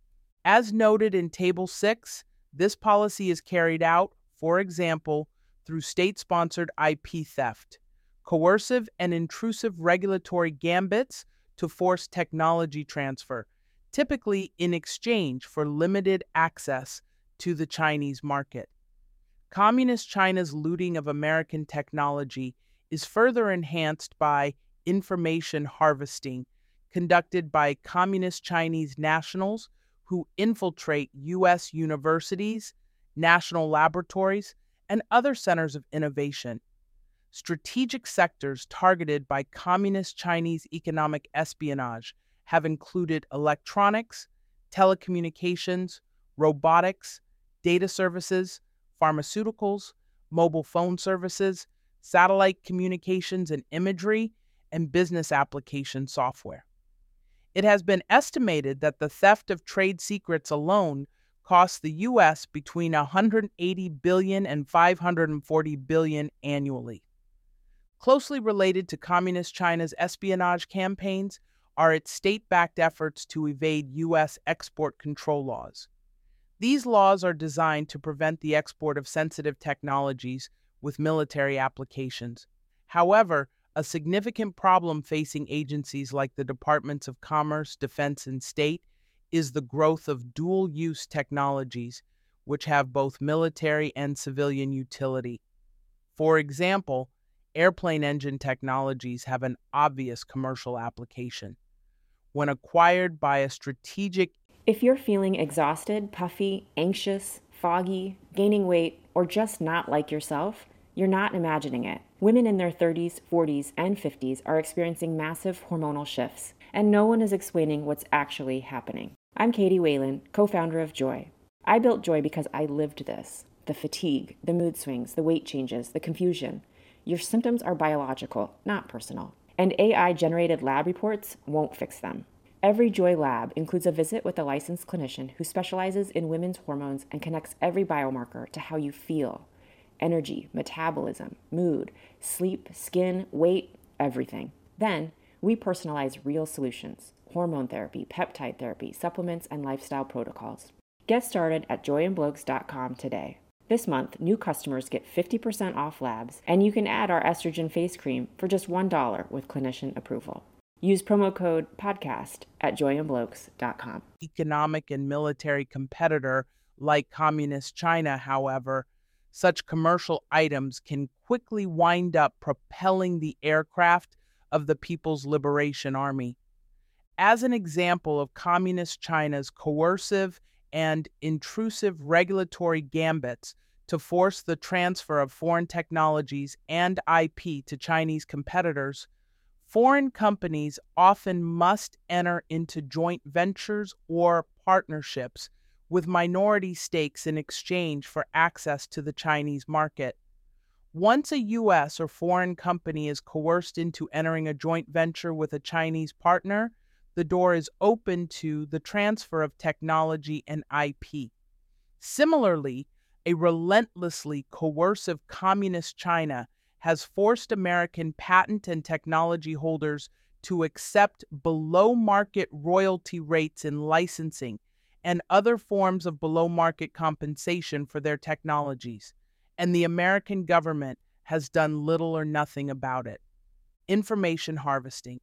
S3: As noted in Table six, this policy is carried out, for example, through state-sponsored I P theft, coercive and intrusive regulatory gambits to force technology transfer, typically in exchange for limited access to the Chinese market. Communist China's looting of American technology is further enhanced by information harvesting conducted by Communist Chinese nationals who infiltrate U S universities, national laboratories, and other centers of innovation. Strategic sectors targeted by Communist Chinese economic espionage have included electronics, telecommunications, robotics, data services, pharmaceuticals, mobile phone services, satellite communications and imagery, and business application software. It has been estimated that the theft of trade secrets alone costs the U S between one hundred eighty billion dollars and five hundred forty billion dollars annually. Closely related to Communist China's espionage campaigns are its state-backed efforts to evade U S export control laws. These laws are designed to prevent the export of sensitive technologies with military applications. However, a significant problem facing agencies like the Departments of Commerce, Defense, and State is the growth of dual-use technologies, which have both military and civilian utility. For example, airplane engine technologies have an obvious commercial application. When acquired by a strategic...
S2: If you're feeling exhausted, puffy, anxious, foggy, gaining weight, or just not like yourself, you're not imagining it. Women in their thirties, forties, and fifties are experiencing massive hormonal shifts, and no one is explaining what's actually happening. I'm Katie Whalen, co-founder of Joy. I built Joy because I lived this. The fatigue, the mood swings, the weight changes, the confusion. Your symptoms are biological, not personal. And A I-generated lab reports won't fix them. Every Joy lab includes a visit with a licensed clinician who specializes in women's hormones and connects every biomarker to how you feel. Energy, metabolism, mood, sleep, skin, weight, everything. Then, we personalize real solutions: hormone therapy, peptide therapy, supplements, and lifestyle protocols. Get started at joy and blokes dot com today. This month, new customers get fifty percent off labs, and you can add our estrogen face cream for just one dollar with clinician approval. Use promo code podcast at joy and blokes dot com.
S3: Economic and military competitor like Communist China, however, such commercial items can quickly wind up propelling the aircraft of the People's Liberation Army. As an example of Communist China's coercive and intrusive regulatory gambits to force the transfer of foreign technologies and I P to Chinese competitors, foreign companies often must enter into joint ventures or partnerships with minority stakes in exchange for access to the Chinese market. Once a U S or foreign company is coerced into entering a joint venture with a Chinese partner, the door is open to the transfer of technology and I P. Similarly, a relentlessly coercive Communist China has forced American patent and technology holders to accept below-market royalty rates in licensing and other forms of below-market compensation for their technologies, and the American government has done little or nothing about it. Information harvesting.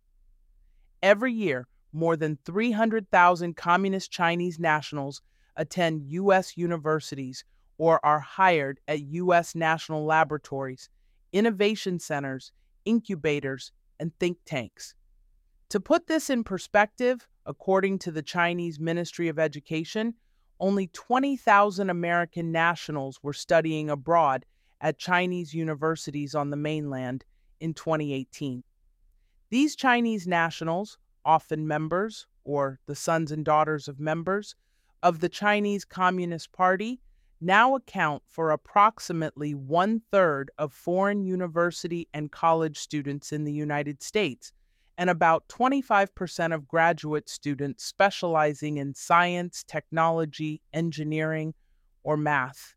S3: Every year, more than three hundred thousand Communist Chinese nationals attend U S universities or are hired at U S national laboratories, innovation centers, incubators, and think tanks. To put this in perspective, according to the Chinese Ministry of Education, only twenty thousand American nationals were studying abroad at Chinese universities on the mainland in twenty eighteen. These Chinese nationals, often members, or the sons and daughters of members, of the Chinese Communist Party, now account for approximately one-third of foreign university and college students in the United States, and about twenty-five percent of graduate students specializing in science, technology, engineering, or math,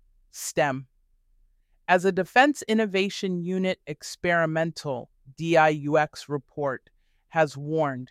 S3: STEM. As a Defense Innovation Unit experimental D I U X report has warned,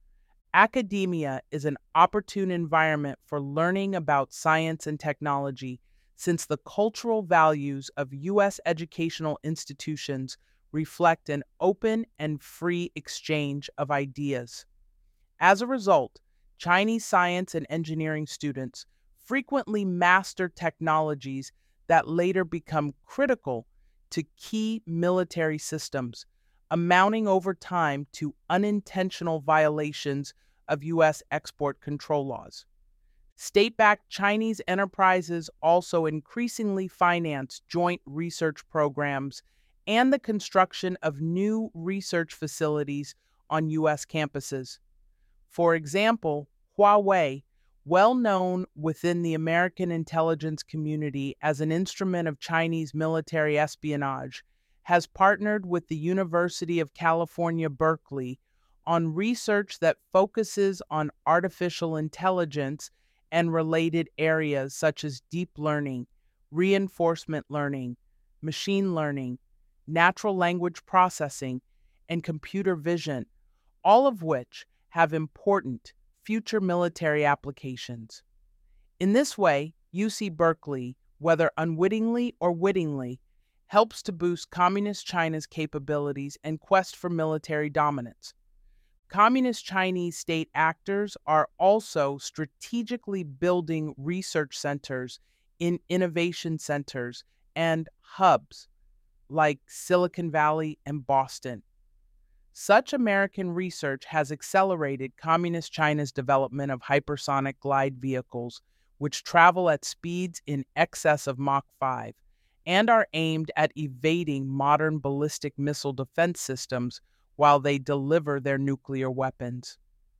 S3: academia is an opportune environment for learning about science and technology, since the cultural values of U S educational institutions reflect an open and free exchange of ideas. As a result, Chinese science and engineering students frequently master technologies that later become critical to key military systems, amounting over time to unintentional violations of U S export control laws. State-backed Chinese enterprises also increasingly finance joint research programs and the construction of new research facilities on U S campuses. For example, Huawei, well known within the American intelligence community as an instrument of Chinese military espionage, has partnered with the University of California, Berkeley on research that focuses on artificial intelligence and related areas such as deep learning, reinforcement learning, machine learning, natural language processing, and computer vision, all of which have important future military applications. In this way, U C Berkeley, whether unwittingly or wittingly, helps to boost Communist China's capabilities and quest for military dominance. Communist Chinese state actors are also strategically building research centers in innovation centers and hubs like Silicon Valley and Boston. Such American research has accelerated Communist China's development of hypersonic glide vehicles, which travel at speeds in excess of Mach five and are aimed at evading modern ballistic missile defense systems while they deliver their nuclear weapons.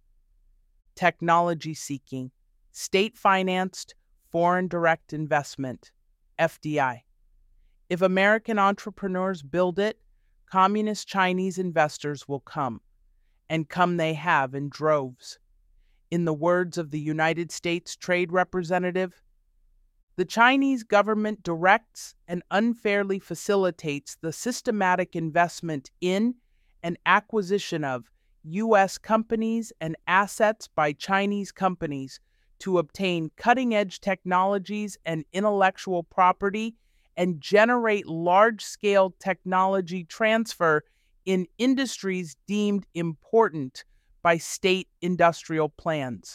S3: Technology seeking, state-financed foreign direct investment, F D I. If American entrepreneurs build it, Communist Chinese investors will come, and come they have in droves. In the words of the United States Trade Representative, the Chinese government directs and unfairly facilitates the systematic investment in and acquisition of U S companies and assets by Chinese companies to obtain cutting-edge technologies and intellectual property and generate large-scale technology transfer in industries deemed important by state industrial plans.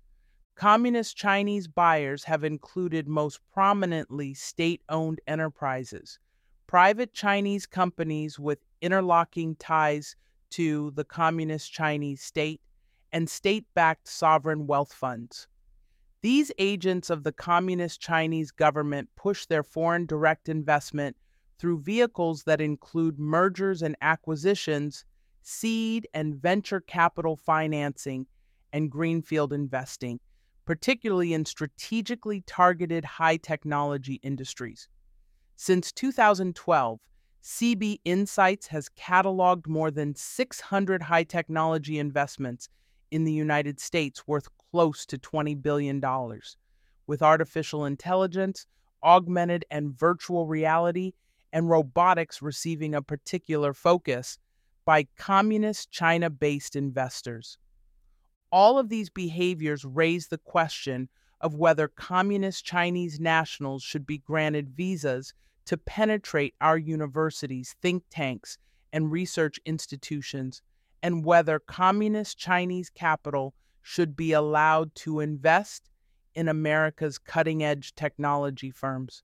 S3: Communist Chinese buyers have included most prominently state-owned enterprises, private Chinese companies with interlocking ties to the Communist Chinese state, and state-backed sovereign wealth funds. These agents of the Communist Chinese government push their foreign direct investment through vehicles that include mergers and acquisitions, seed and venture capital financing, and greenfield investing, particularly in strategically targeted high-technology industries. Since two thousand twelve, C B Insights has cataloged more than six hundred high-technology investments in the United States worth close to twenty billion dollars, with artificial intelligence, augmented and virtual reality, and robotics receiving a particular focus by communist China-based investors. All of these behaviors raise the question of whether communist Chinese nationals should be granted visas to penetrate our universities, think tanks, and research institutions, and whether communist Chinese capital should be allowed to invest in America's cutting-edge technology firms.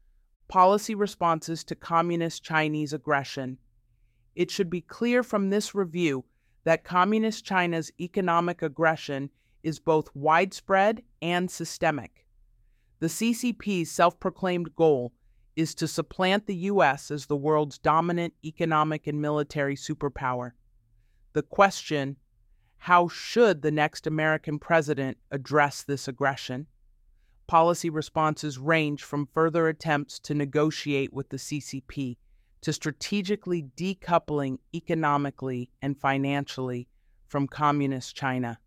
S3: Policy responses to communist Chinese aggression. It should be clear from this review that communist China's economic aggression is both widespread and systemic. The C C P's self-proclaimed goal is to supplant the U S as the world's dominant economic and military superpower. The question, how should the next American president address this aggression? Policy responses range from further attempts to negotiate with the C C P to strategically decoupling economically and financially from communist China.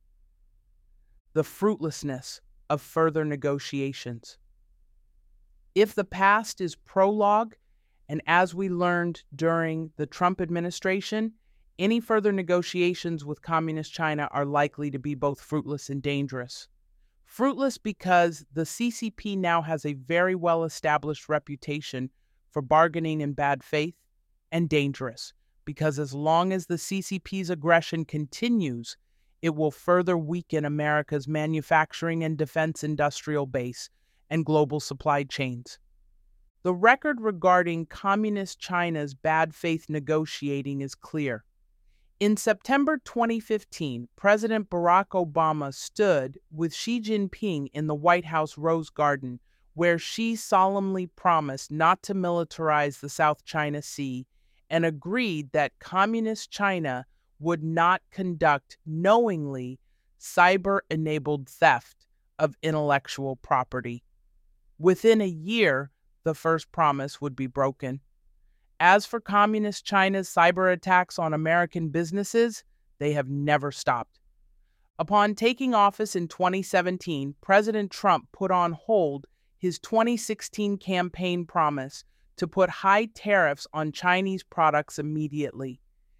S3: The fruitlessness of further negotiations. If the past is prologue, and as we learned during the Trump administration, any further negotiations with communist China are likely to be both fruitless and dangerous. Fruitless because the C C P now has a very well-established reputation for bargaining in bad faith, and dangerous because as long as the C C P's aggression continues, it will further weaken America's manufacturing and defense industrial base and global supply chains. The record regarding communist China's bad faith negotiating is clear. In September twenty fifteen, President Barack Obama stood with Xi Jinping in the White House Rose Garden, where Xi solemnly promised not to militarize the South China Sea and agreed that communist China would not conduct knowingly cyber-enabled theft of intellectual property. Within a year, the first promise would be broken. As for communist China's cyber attacks on American businesses, they have never stopped. Upon taking office in twenty seventeen, President Trump put on hold his twenty sixteen campaign promise to put high tariffs on Chinese products immediately.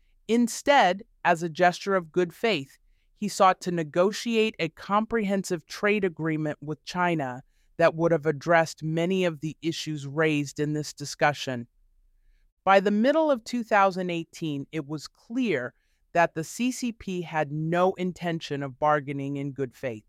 S3: Instead, as a gesture of good faith, he sought to negotiate a comprehensive trade agreement with China that would have addressed many of the issues raised in this discussion. By the middle of two thousand eighteen, it was clear that the C C P had no intention of bargaining in good faith.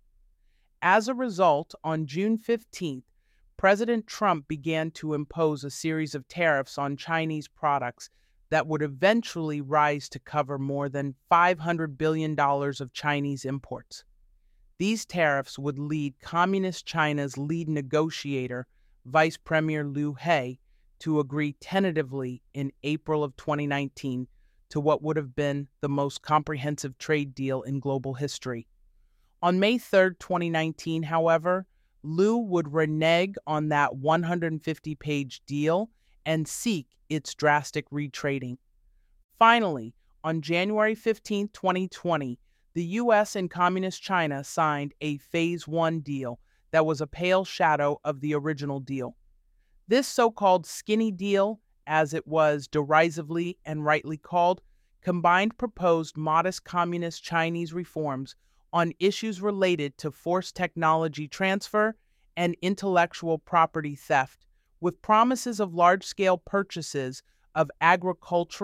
S3: As a result, on June fifteenth, President Trump began to impose a series of tariffs on Chinese products that would eventually rise to cover more than five hundred billion dollars of Chinese imports. These tariffs would lead Communist China's lead negotiator, Vice Premier Liu He, to agree tentatively in April of twenty nineteen to what would have been the most comprehensive trade deal in global history. On May third, twenty nineteen, however, Liu would renege on that one hundred fifty page deal and seek its drastic retrading. Finally, on January fifteenth, twenty twenty, the U S and Communist China signed a Phase one deal that was a pale shadow of the original deal. This so-called skinny deal, as it was derisively and rightly called, combined proposed modest communist Chinese reforms on issues related to forced technology transfer and intellectual property theft, with promises of large-scale purchases of agricultural,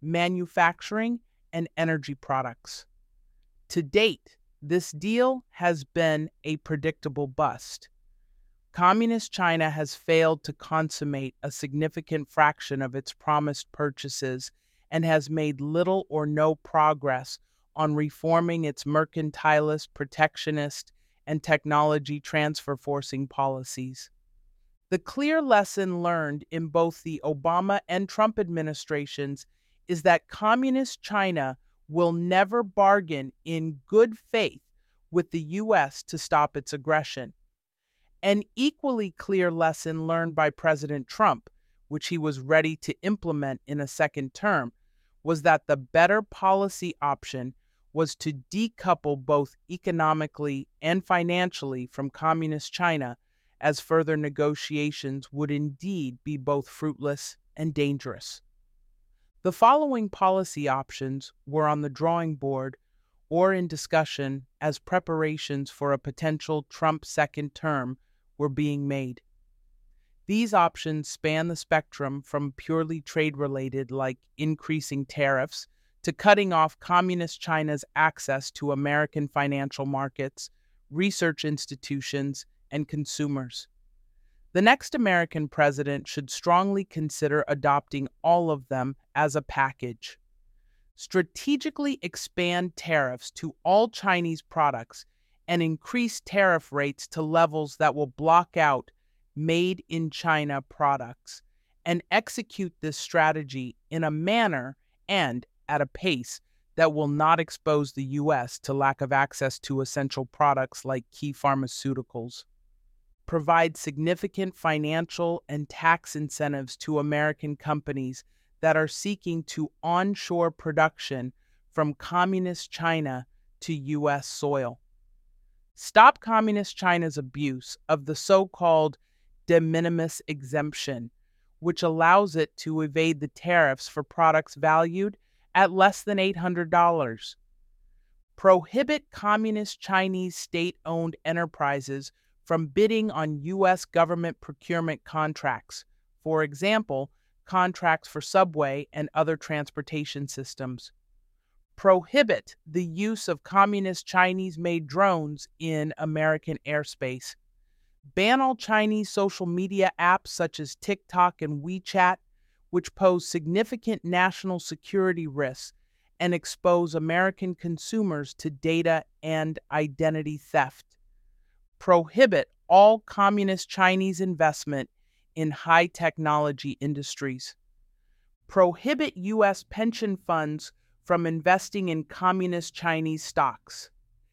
S3: manufacturing, and energy products. To date, this deal has been a predictable bust. Communist China has failed to consummate a significant fraction of its promised purchases and has made little or no progress on reforming its mercantilist, protectionist, and technology transfer forcing policies. The clear lesson learned in both the Obama and Trump administrations is that Communist China will never bargain in good faith with the U S to stop its aggression. An equally clear lesson learned by President Trump, which he was ready to implement in a second term, was that the better policy option was to decouple both economically and financially from Communist China, as further negotiations would indeed be both fruitless and dangerous. The following policy options were on the drawing board or in discussion as preparations for a potential Trump second term were being made. These options span the spectrum from purely trade-related, like increasing tariffs, to cutting off Communist China's access to American financial markets, research institutions, and consumers. The next American president should strongly consider adopting all of them as a package. Strategically expand tariffs to all Chinese products and increase tariff rates to levels that will block out made-in-China products, and execute this strategy in a manner and at a pace that will not expose the U S to lack of access to essential products like key pharmaceuticals. Provide significant financial and tax incentives to American companies that are seeking to onshore production from Communist China to U S soil. Stop Communist China's abuse of the so-called de minimis exemption, which allows it to evade the tariffs for products valued at less than eight hundred dollars. Prohibit Communist Chinese state-owned enterprises from bidding on U S government procurement contracts, for example, contracts for subway and other transportation systems. Prohibit the use of Communist Chinese-made drones in American airspace. Ban all Chinese social media apps such as TikTok and WeChat, which pose significant national security risks and expose American consumers to data and identity theft. Prohibit all Communist Chinese investment in high technology industries. Prohibit U S pension funds from investing in Communist Chinese stocks.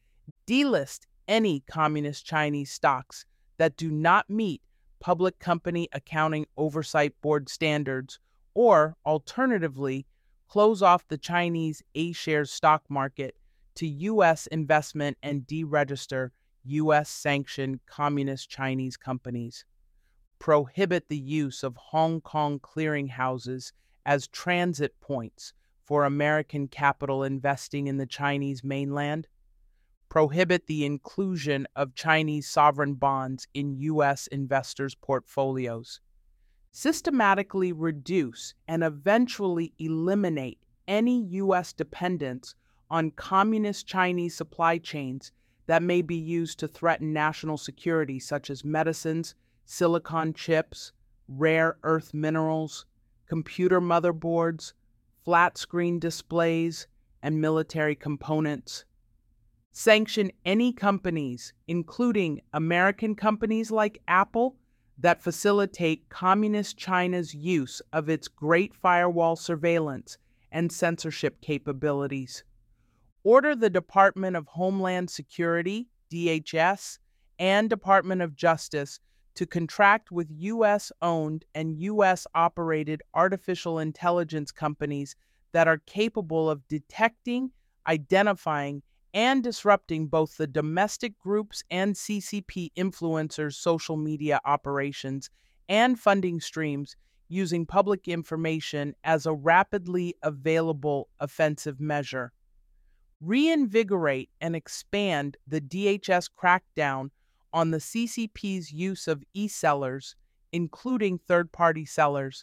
S3: Delist any Communist Chinese stocks that do not meet Public Company Accounting Oversight Board standards, or, alternatively, close off the Chinese A-shares stock market to U S investment and deregister U S-sanctioned Communist Chinese companies. Prohibit the use of Hong Kong clearinghouses as transit points for American capital investing in the Chinese mainland. Prohibit the inclusion of Chinese sovereign bonds in U S investors' portfolios. Systematically reduce and eventually eliminate any U S dependence on Communist Chinese supply chains that may be used to threaten national security, such as medicines, silicon chips, rare earth minerals, computer motherboards, flat-screen displays, and military components. Sanction any companies, including American companies like Apple, that facilitate Communist China's use of its Great Firewall surveillance and censorship capabilities. Order the Department of Homeland Security, D H S, and Department of Justice to contract with U S-owned and U S-operated artificial intelligence companies that are capable of detecting, identifying, and disrupting both the domestic groups and C C P influencers' social media operations and funding streams using public information as a rapidly available offensive measure. Reinvigorate and expand the D H S crackdown on the C C P's use of e-sellers, including third-party sellers,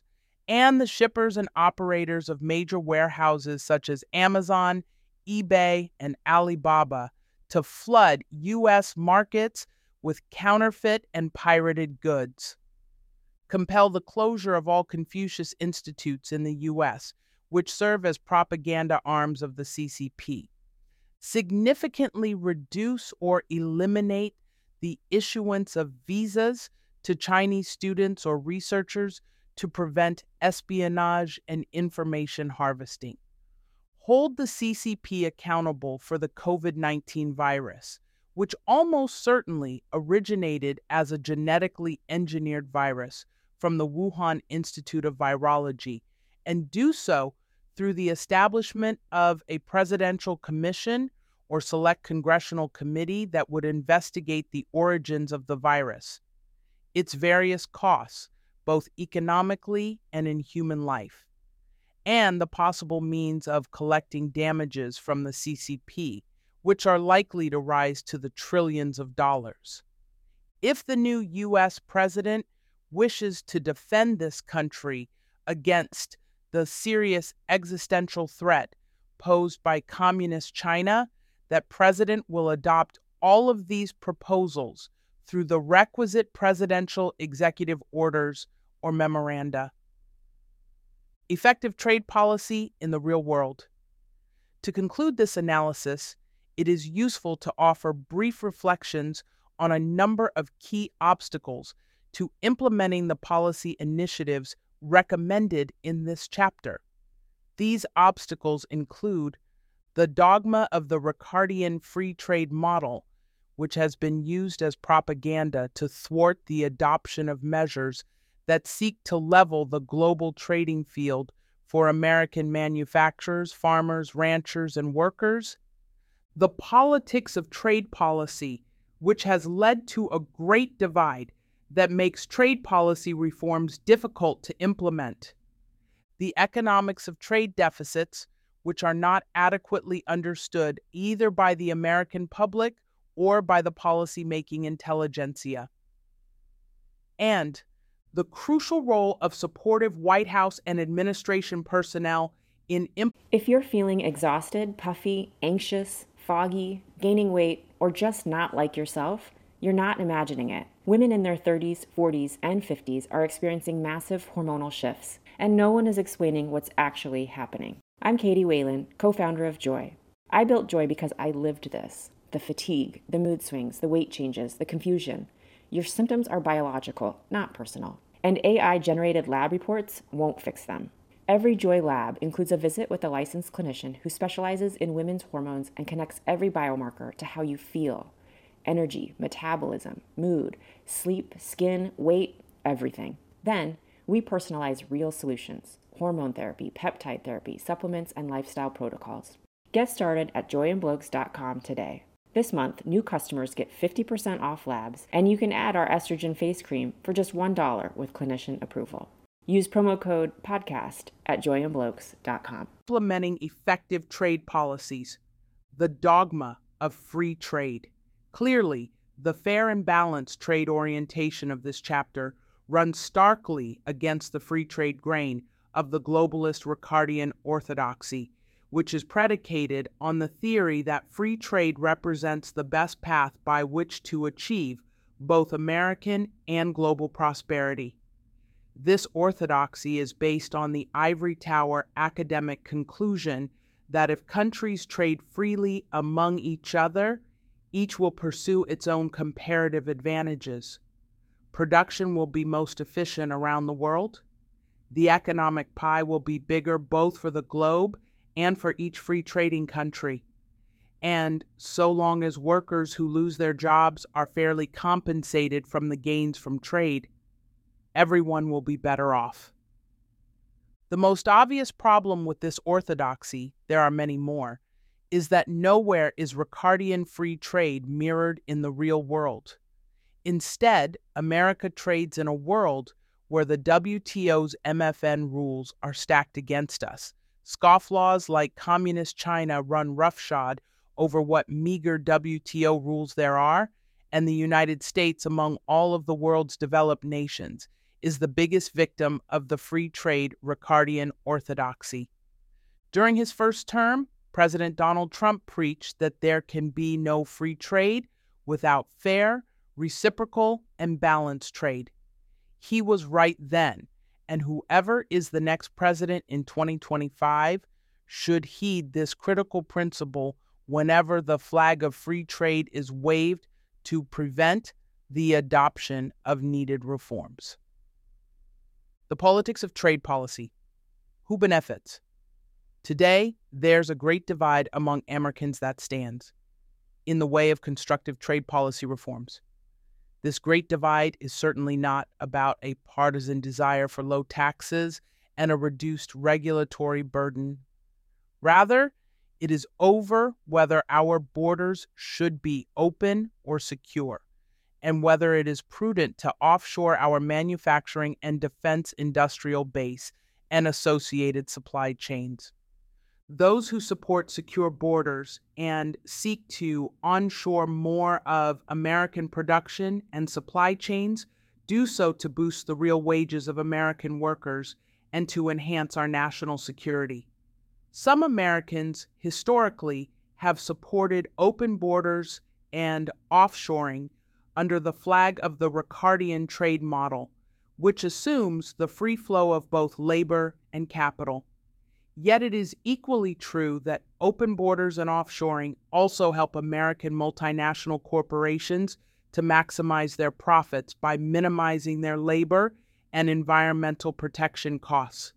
S3: and the shippers and operators of major warehouses such as Amazon, eBay, and Alibaba to flood U S markets with counterfeit and pirated goods. Compel the closure of all Confucius Institutes in the U S, which serve as propaganda arms of the C C P. Significantly reduce or eliminate the issuance of visas to Chinese students or researchers to prevent espionage and information harvesting. Hold the C C P accountable for the COVID nineteen virus, which almost certainly originated as a genetically engineered virus from the Wuhan Institute of Virology, and do so through the establishment of a presidential commission or select congressional committee that would investigate the origins of the virus, its various costs, both economically and in human life, and the possible means of collecting damages from the C C P, which are likely to rise to the trillions of dollars. If the new U S president wishes to defend this country against the serious existential threat posed by communist China, that president will adopt all of these proposals through the requisite presidential executive orders or memoranda. Effective trade policy in the real world. To conclude this analysis, it is useful to offer brief reflections on a number of key obstacles to implementing the policy initiatives recommended in this chapter. These obstacles include the dogma of the Ricardian free trade model, which has been used as propaganda to thwart the adoption of measures that seek to level the global trading field for American manufacturers, farmers, ranchers, and workers. The politics of trade policy, which has led to a great divide that makes trade policy reforms difficult to implement. The economics of trade deficits, which are not adequately understood either by the American public or by the policy-making intelligentsia. And the crucial role of supportive White House and administration personnel in imp-
S2: If you're feeling exhausted, puffy, anxious, foggy, gaining weight, or just not like yourself, you're not imagining it. Women in their thirties, forties, and fifties are experiencing massive hormonal shifts, and no one is explaining what's actually happening. I'm Katie Whalen, co-founder of Joy. I built Joy because I lived this. The fatigue, the mood swings, the weight changes, the confusion. Your symptoms are biological, not personal. And A I-generated lab reports won't fix them. Every Joy lab includes a visit with a licensed clinician who specializes in women's hormones and connects every biomarker to how you feel. Energy, metabolism, mood, sleep, skin, weight, everything. Then, we personalize real solutions, hormone therapy, peptide therapy, supplements, and lifestyle protocols. Get started at joy and blokes dot com today. This month, new customers get fifty percent off labs, and you can add our estrogen face cream for just one dollar with clinician approval. Use promo code podcast at joy and blokes dot com.
S3: Implementing effective trade policies, the dogma of free trade. Clearly, the fair and balanced trade orientation of this chapter runs starkly against the free trade grain of the globalist Ricardian orthodoxy, which is predicated on the theory that free trade represents the best path by which to achieve both American and global prosperity. This orthodoxy is based on the ivory tower academic conclusion that if countries trade freely among each other, each will pursue its own comparative advantages. Production will be most efficient around the world. The economic pie will be bigger both for the globe and for each free trading country. And so long as workers who lose their jobs are fairly compensated from the gains from trade, everyone will be better off. The most obvious problem with this orthodoxy, there are many more, is that nowhere is Ricardian free trade mirrored in the real world. Instead, America trades in a world where the W T O's M F N rules are stacked against us. Scofflaws like Communist China run roughshod over what meager W T O rules there are, and the United States, among all of the world's developed nations, is the biggest victim of the free trade Ricardian orthodoxy. During his first term, President Donald Trump preached that there can be no free trade without fair, reciprocal, and balanced trade. He was right then, and whoever is the next president in twenty twenty-five should heed this critical principle whenever the flag of free trade is waved to prevent the adoption of needed reforms. The politics of trade policy. Who benefits? Today, there's a great divide among Americans that stands in the way of constructive trade policy reforms. This great divide is certainly not about a partisan desire for low taxes and a reduced regulatory burden. Rather, it is over whether our borders should be open or secure, and whether it is prudent to offshore our manufacturing and defense industrial base and associated supply chains. Those who support secure borders and seek to onshore more of American production and supply chains do so to boost the real wages of American workers and to enhance our national security. Some Americans historically have supported open borders and offshoring under the flag of the Ricardian trade model, which assumes the free flow of both labor and capital. Yet it is equally true that open borders and offshoring also help American multinational corporations to maximize their profits by minimizing their labor and environmental protection costs.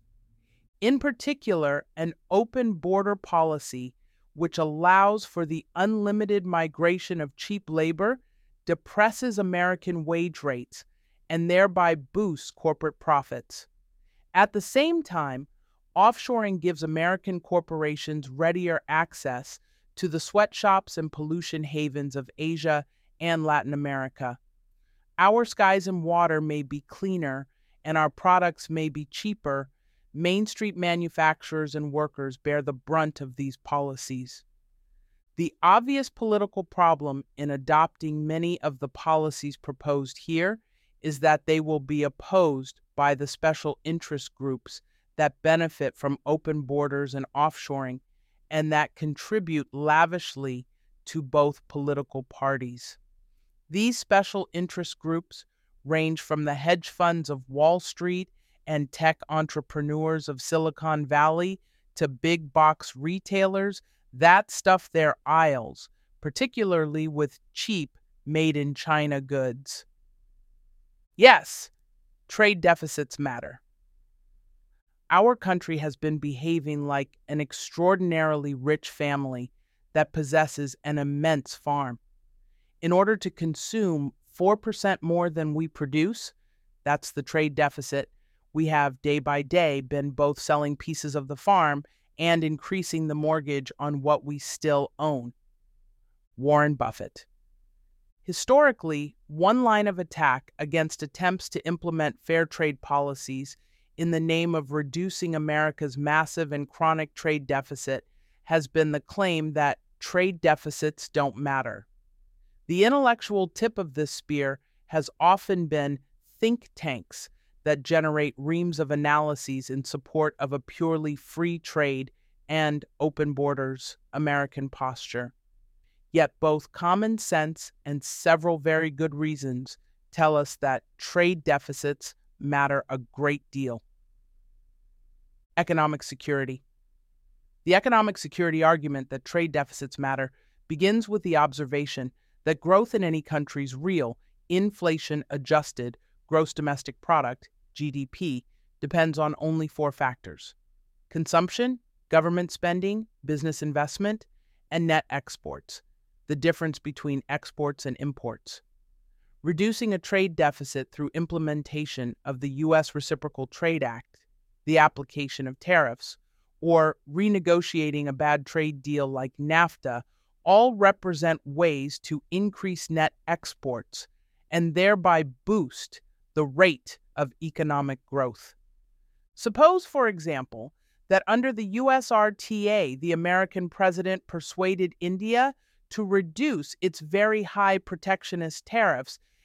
S3: In particular, an open border policy which allows for the unlimited migration of cheap labor depresses American wage rates and thereby boosts corporate profits. At the same time, offshoring gives American corporations readier access to the sweatshops and pollution havens of Asia and Latin America. Our skies and water may be cleaner and our products may be cheaper. Main Street manufacturers and workers bear the brunt of these policies. The obvious political problem in adopting many of the policies proposed here is that they will be opposed by the special interest groups that benefit from open borders and offshoring, and that contribute lavishly to both political parties. These special interest groups range from the hedge funds of Wall Street and tech entrepreneurs of Silicon Valley to big box retailers that stuff their aisles, particularly with cheap made-in-China goods. Yes, trade deficits matter. Our country has been behaving like an extraordinarily rich family that possesses an immense farm. In order to consume four percent more than we produce, that's the trade deficit, we have day by day been both selling pieces of the farm and increasing the mortgage on what we still own. Warren Buffett. Historically, one line of attack against attempts to implement fair trade policies in the name of reducing America's massive and chronic trade deficit has been the claim that trade deficits don't matter. The intellectual tip of this spear has often been think tanks that generate reams of analyses in support of a purely free trade and open borders American posture. Yet both common sense and several very good reasons tell us that trade deficits matter a great deal. Economic security. The economic security argument that trade deficits matter begins with the observation that growth in any country's real, inflation-adjusted gross domestic product, G D P, depends on only four factors: consumption, government spending, business investment, and net exports, the difference between exports and imports. Reducing a trade deficit through implementation of the U S Reciprocal Trade Act, the application of tariffs, or renegotiating a bad trade deal like NAFTA all represent ways to increase net exports and thereby boost the rate of economic growth. Suppose, for example, that under the U S R T A, the American president persuaded India to reduce its very high protectionist tariffs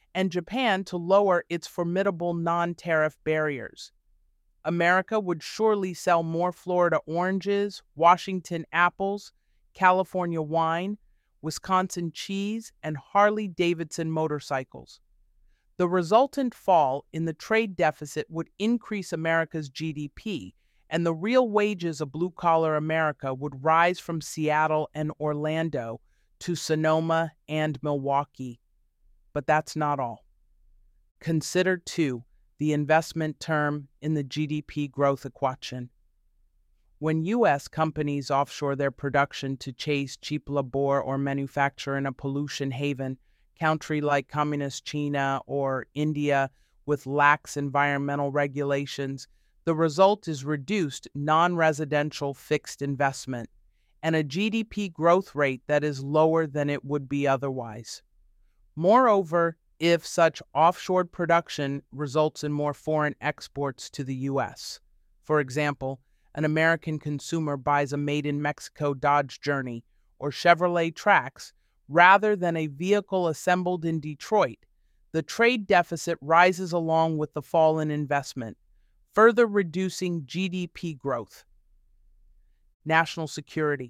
S3: and Japan to lower its formidable non-tariff barriers. America would surely sell more Florida oranges, Washington apples, California wine, Wisconsin cheese, and Harley-Davidson motorcycles. The resultant fall in the trade deficit would increase America's G D P, and the real wages of blue-collar America would rise from Seattle and Orlando to Sonoma and Milwaukee. But that's not all. Consider, too, the investment term in the G D P growth equation. When U S companies offshore their production to chase cheap labor or manufacture in a pollution haven, country like communist China or India with lax environmental regulations, the result is reduced non-residential fixed investment and a G D P growth rate that is lower than it would be otherwise. Moreover, if such offshore production results in more foreign exports to the U S. For example, an American consumer buys a made-in-Mexico Dodge Journey or Chevrolet Trax rather than a vehicle assembled in Detroit, the trade deficit rises along with the fall in investment, further reducing G D P growth. National security.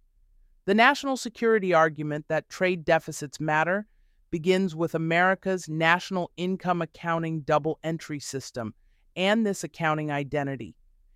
S3: The national security argument that trade deficits matter begins with America's national income accounting double entry system and this accounting identity.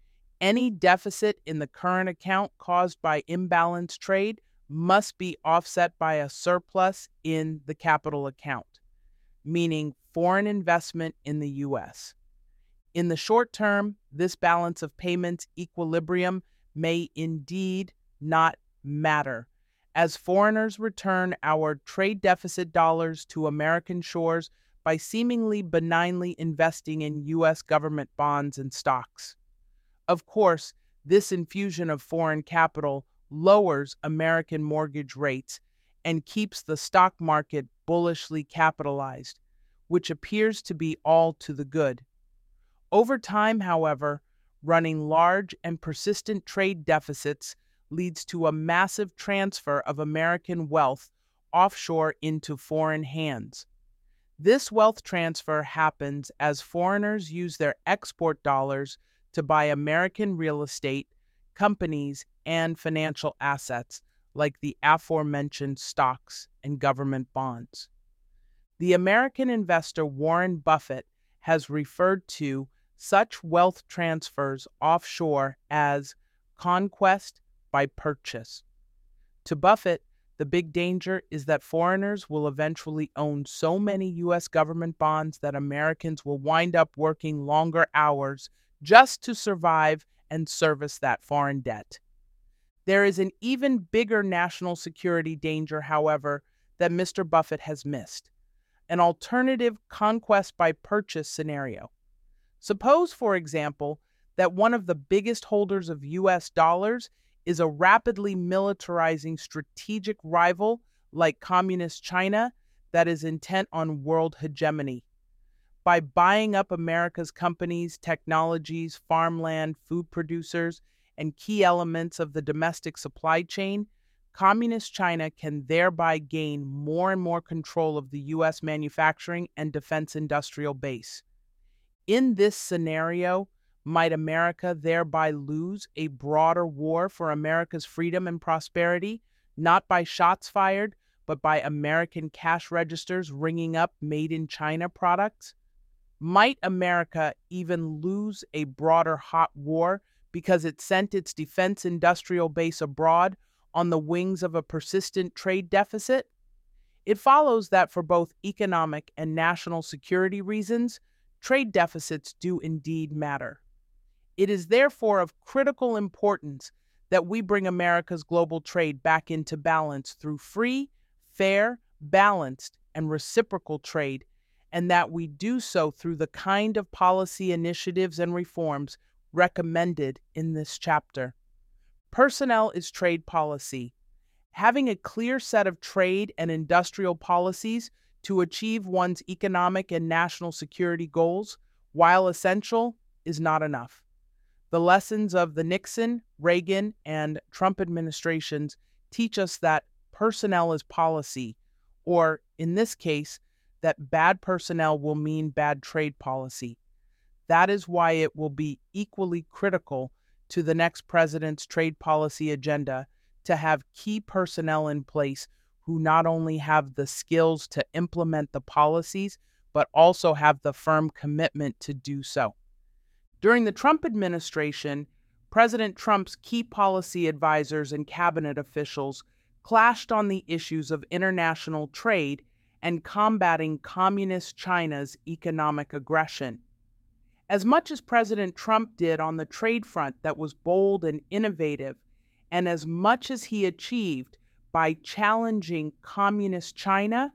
S3: Any deficit in the current account caused by imbalanced trade must be offset by a surplus in the capital account, meaning foreign investment in the U S. In the short term, this balance of payments equilibrium may indeed not matter, as foreigners return our trade deficit dollars to American shores by seemingly benignly investing in U S government bonds and stocks. Of course, this infusion of foreign capital lowers American mortgage rates and keeps the stock market bullishly capitalized, which appears to be all to the good. Over time, however, running large and persistent trade deficits leads to a massive transfer of American wealth offshore into foreign hands. This wealth transfer happens as foreigners use their export dollars to buy American real estate, companies, and financial assets like the aforementioned stocks and government bonds. The American investor Warren Buffett has referred to such wealth transfers offshore as conquest by purchase. To Buffett, the big danger is that foreigners will eventually own so many U S government bonds that Americans will wind up working longer hours just to survive and service that foreign debt. There is an even bigger national security danger, however, that Mister Buffett has missed: an alternative conquest by purchase scenario. Suppose, for example, that one of the biggest holders of U S dollars is a rapidly militarizing strategic rival like Communist China that is intent on world hegemony. By buying up America's companies, technologies, farmland, food producers, and key elements of the domestic supply chain, Communist China can thereby gain more and more control of the U S manufacturing and defense industrial base. In this scenario, might America thereby lose a broader war for America's freedom and prosperity, not by shots fired, but by American cash registers ringing up made-in-China products? Might America even lose a broader hot war because it sent its defense industrial base abroad on the wings of a persistent trade deficit? It follows that for both economic and national security reasons, trade deficits do indeed matter. It is therefore of critical importance that we bring America's global trade back into balance through free, fair, balanced, and reciprocal trade, and that we do so through the kind of policy initiatives and reforms recommended in this chapter. Personnel is trade policy. Having a clear set of trade and industrial policies to achieve one's economic and national security goals, while essential, is not enough. The lessons of the Nixon, Reagan, and Trump administrations teach us that personnel is policy, or, in this case, that bad personnel will mean bad trade policy. That is why it will be equally critical to the next president's trade policy agenda to have key personnel in place who not only have the skills to implement the policies, but also have the firm commitment to do so. During the Trump administration, President Trump's key policy advisors and cabinet officials clashed on the issues of international trade and combating Communist China's economic aggression. As much as President Trump did on the trade front that was bold and innovative, and as much as he achieved by challenging Communist China,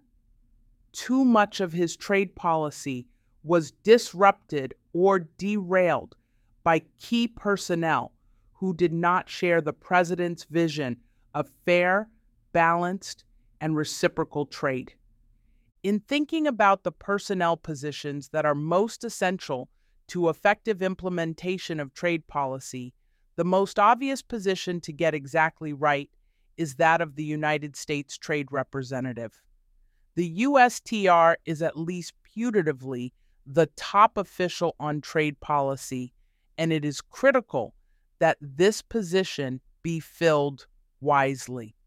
S3: too much of his trade policy was disrupted or derailed by key personnel who did not share the president's vision of fair, balanced, and reciprocal trade. In thinking about the personnel positions that are most essential to effective implementation of trade policy, the most obvious position to get exactly right is that of the United States Trade Representative. The U S T R is at least putatively the top official on trade policy, and it is critical that this position be filled wisely.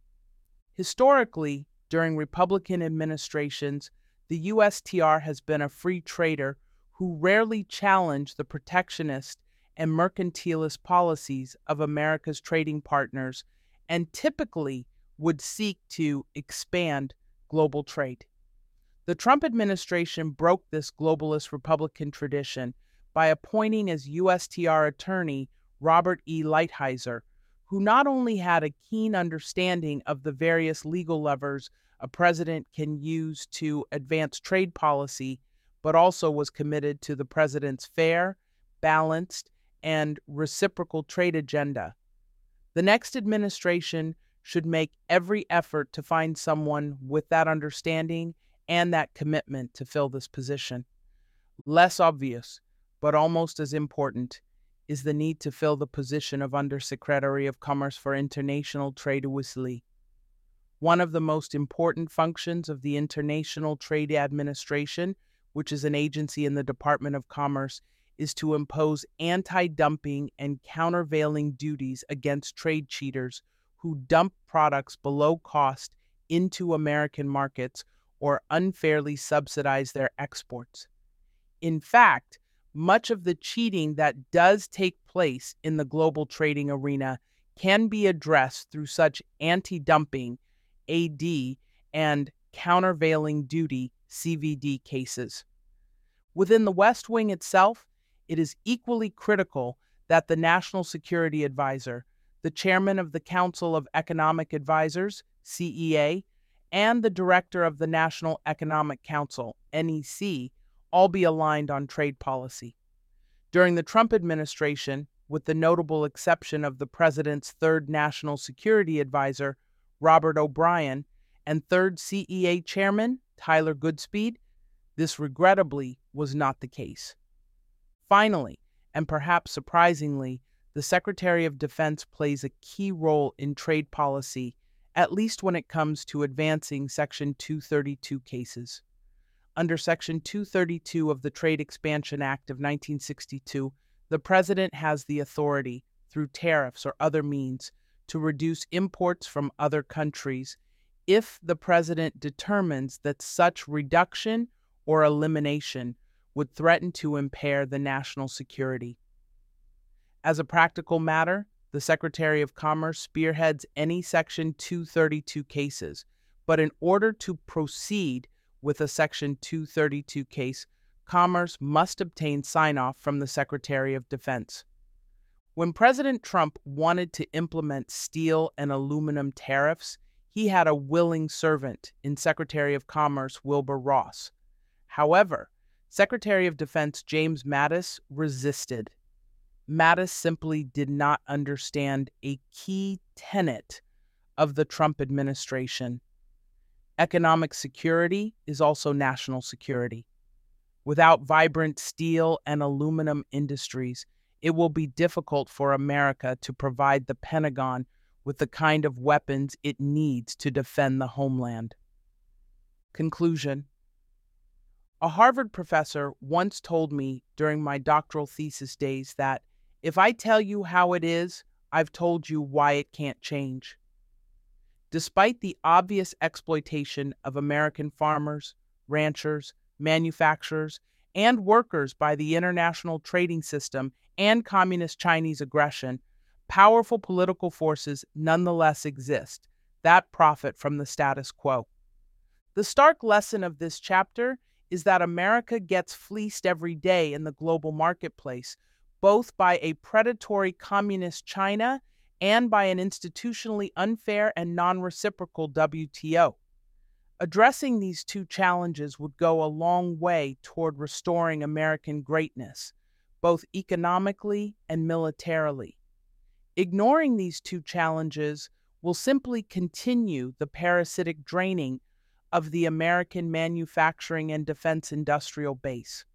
S3: Historically, during Republican administrations, the U S T R has been a free trader who rarely challenged the protectionist and mercantilist policies of America's trading partners and typically would seek to expand global trade. The Trump administration broke this globalist Republican tradition by appointing as U S T R attorney Robert E. Lighthizer, who not only had a keen understanding of the various legal levers a president can use to advance trade policy, but also was committed to the president's fair, balanced, and reciprocal trade agenda. The next administration should make every effort to find someone with that understanding and that commitment to fill this position. Less obvious, but almost as important, is the need to fill the position of Undersecretary of Commerce for International Trade Weasley. One of the most important functions of the International Trade Administration, which is an agency in the Department of Commerce, is to impose anti-dumping and countervailing duties against trade cheaters who dump products below cost into American markets or unfairly subsidize their exports. In fact, much of the cheating that does take place in the global trading arena can be addressed through such anti-dumping, A D, and countervailing duty, C V D, cases. Within the West Wing itself, it is equally critical that the National Security Advisor, the chairman of the Council of Economic Advisors, C E A, and the director of the National Economic Council, N E C, all be aligned on trade policy. During the Trump administration, with the notable exception of the president's third National Security Advisor, Robert O'Brien, and third C E A chairman, Tyler Goodspeed, this regrettably was not the case. Finally, and perhaps surprisingly, the Secretary of Defense plays a key role in trade policy, at least when it comes to advancing Section two thirty-two cases. Under Section two thirty-two of the Trade Expansion Act of nineteen sixty-two, the President has the authority, through tariffs or other means, to reduce imports from other countries if the President determines that such reduction or elimination would threaten to impair the national security. As a practical matter, the Secretary of Commerce spearheads any Section two thirty-two cases, but in order to proceed with a Section two thirty-two case, Commerce must obtain sign-off from the Secretary of Defense. When President Trump wanted to implement steel and aluminum tariffs, he had a willing servant in Secretary of Commerce Wilbur Ross. However, Secretary of Defense James Mattis resisted. Mattis simply did not understand a key tenet of the Trump administration. Economic security is also national security. Without vibrant steel and aluminum industries, it will be difficult for America to provide the Pentagon with the kind of weapons it needs to defend the homeland. Conclusion: A Harvard professor once told me during my doctoral thesis days that if I tell you how it is, I've told you why it can't change. Despite the obvious exploitation of American farmers, ranchers, manufacturers, and workers by the international trading system and communist Chinese aggression, powerful political forces nonetheless exist that profit from the status quo. The stark lesson of this chapter is that America gets fleeced every day in the global marketplace, both by a predatory communist China and by an institutionally unfair and non-reciprocal W T O. Addressing these two challenges would go a long way toward restoring American greatness, both economically and militarily. Ignoring these two challenges will simply continue the parasitic draining of the American manufacturing and defense industrial base.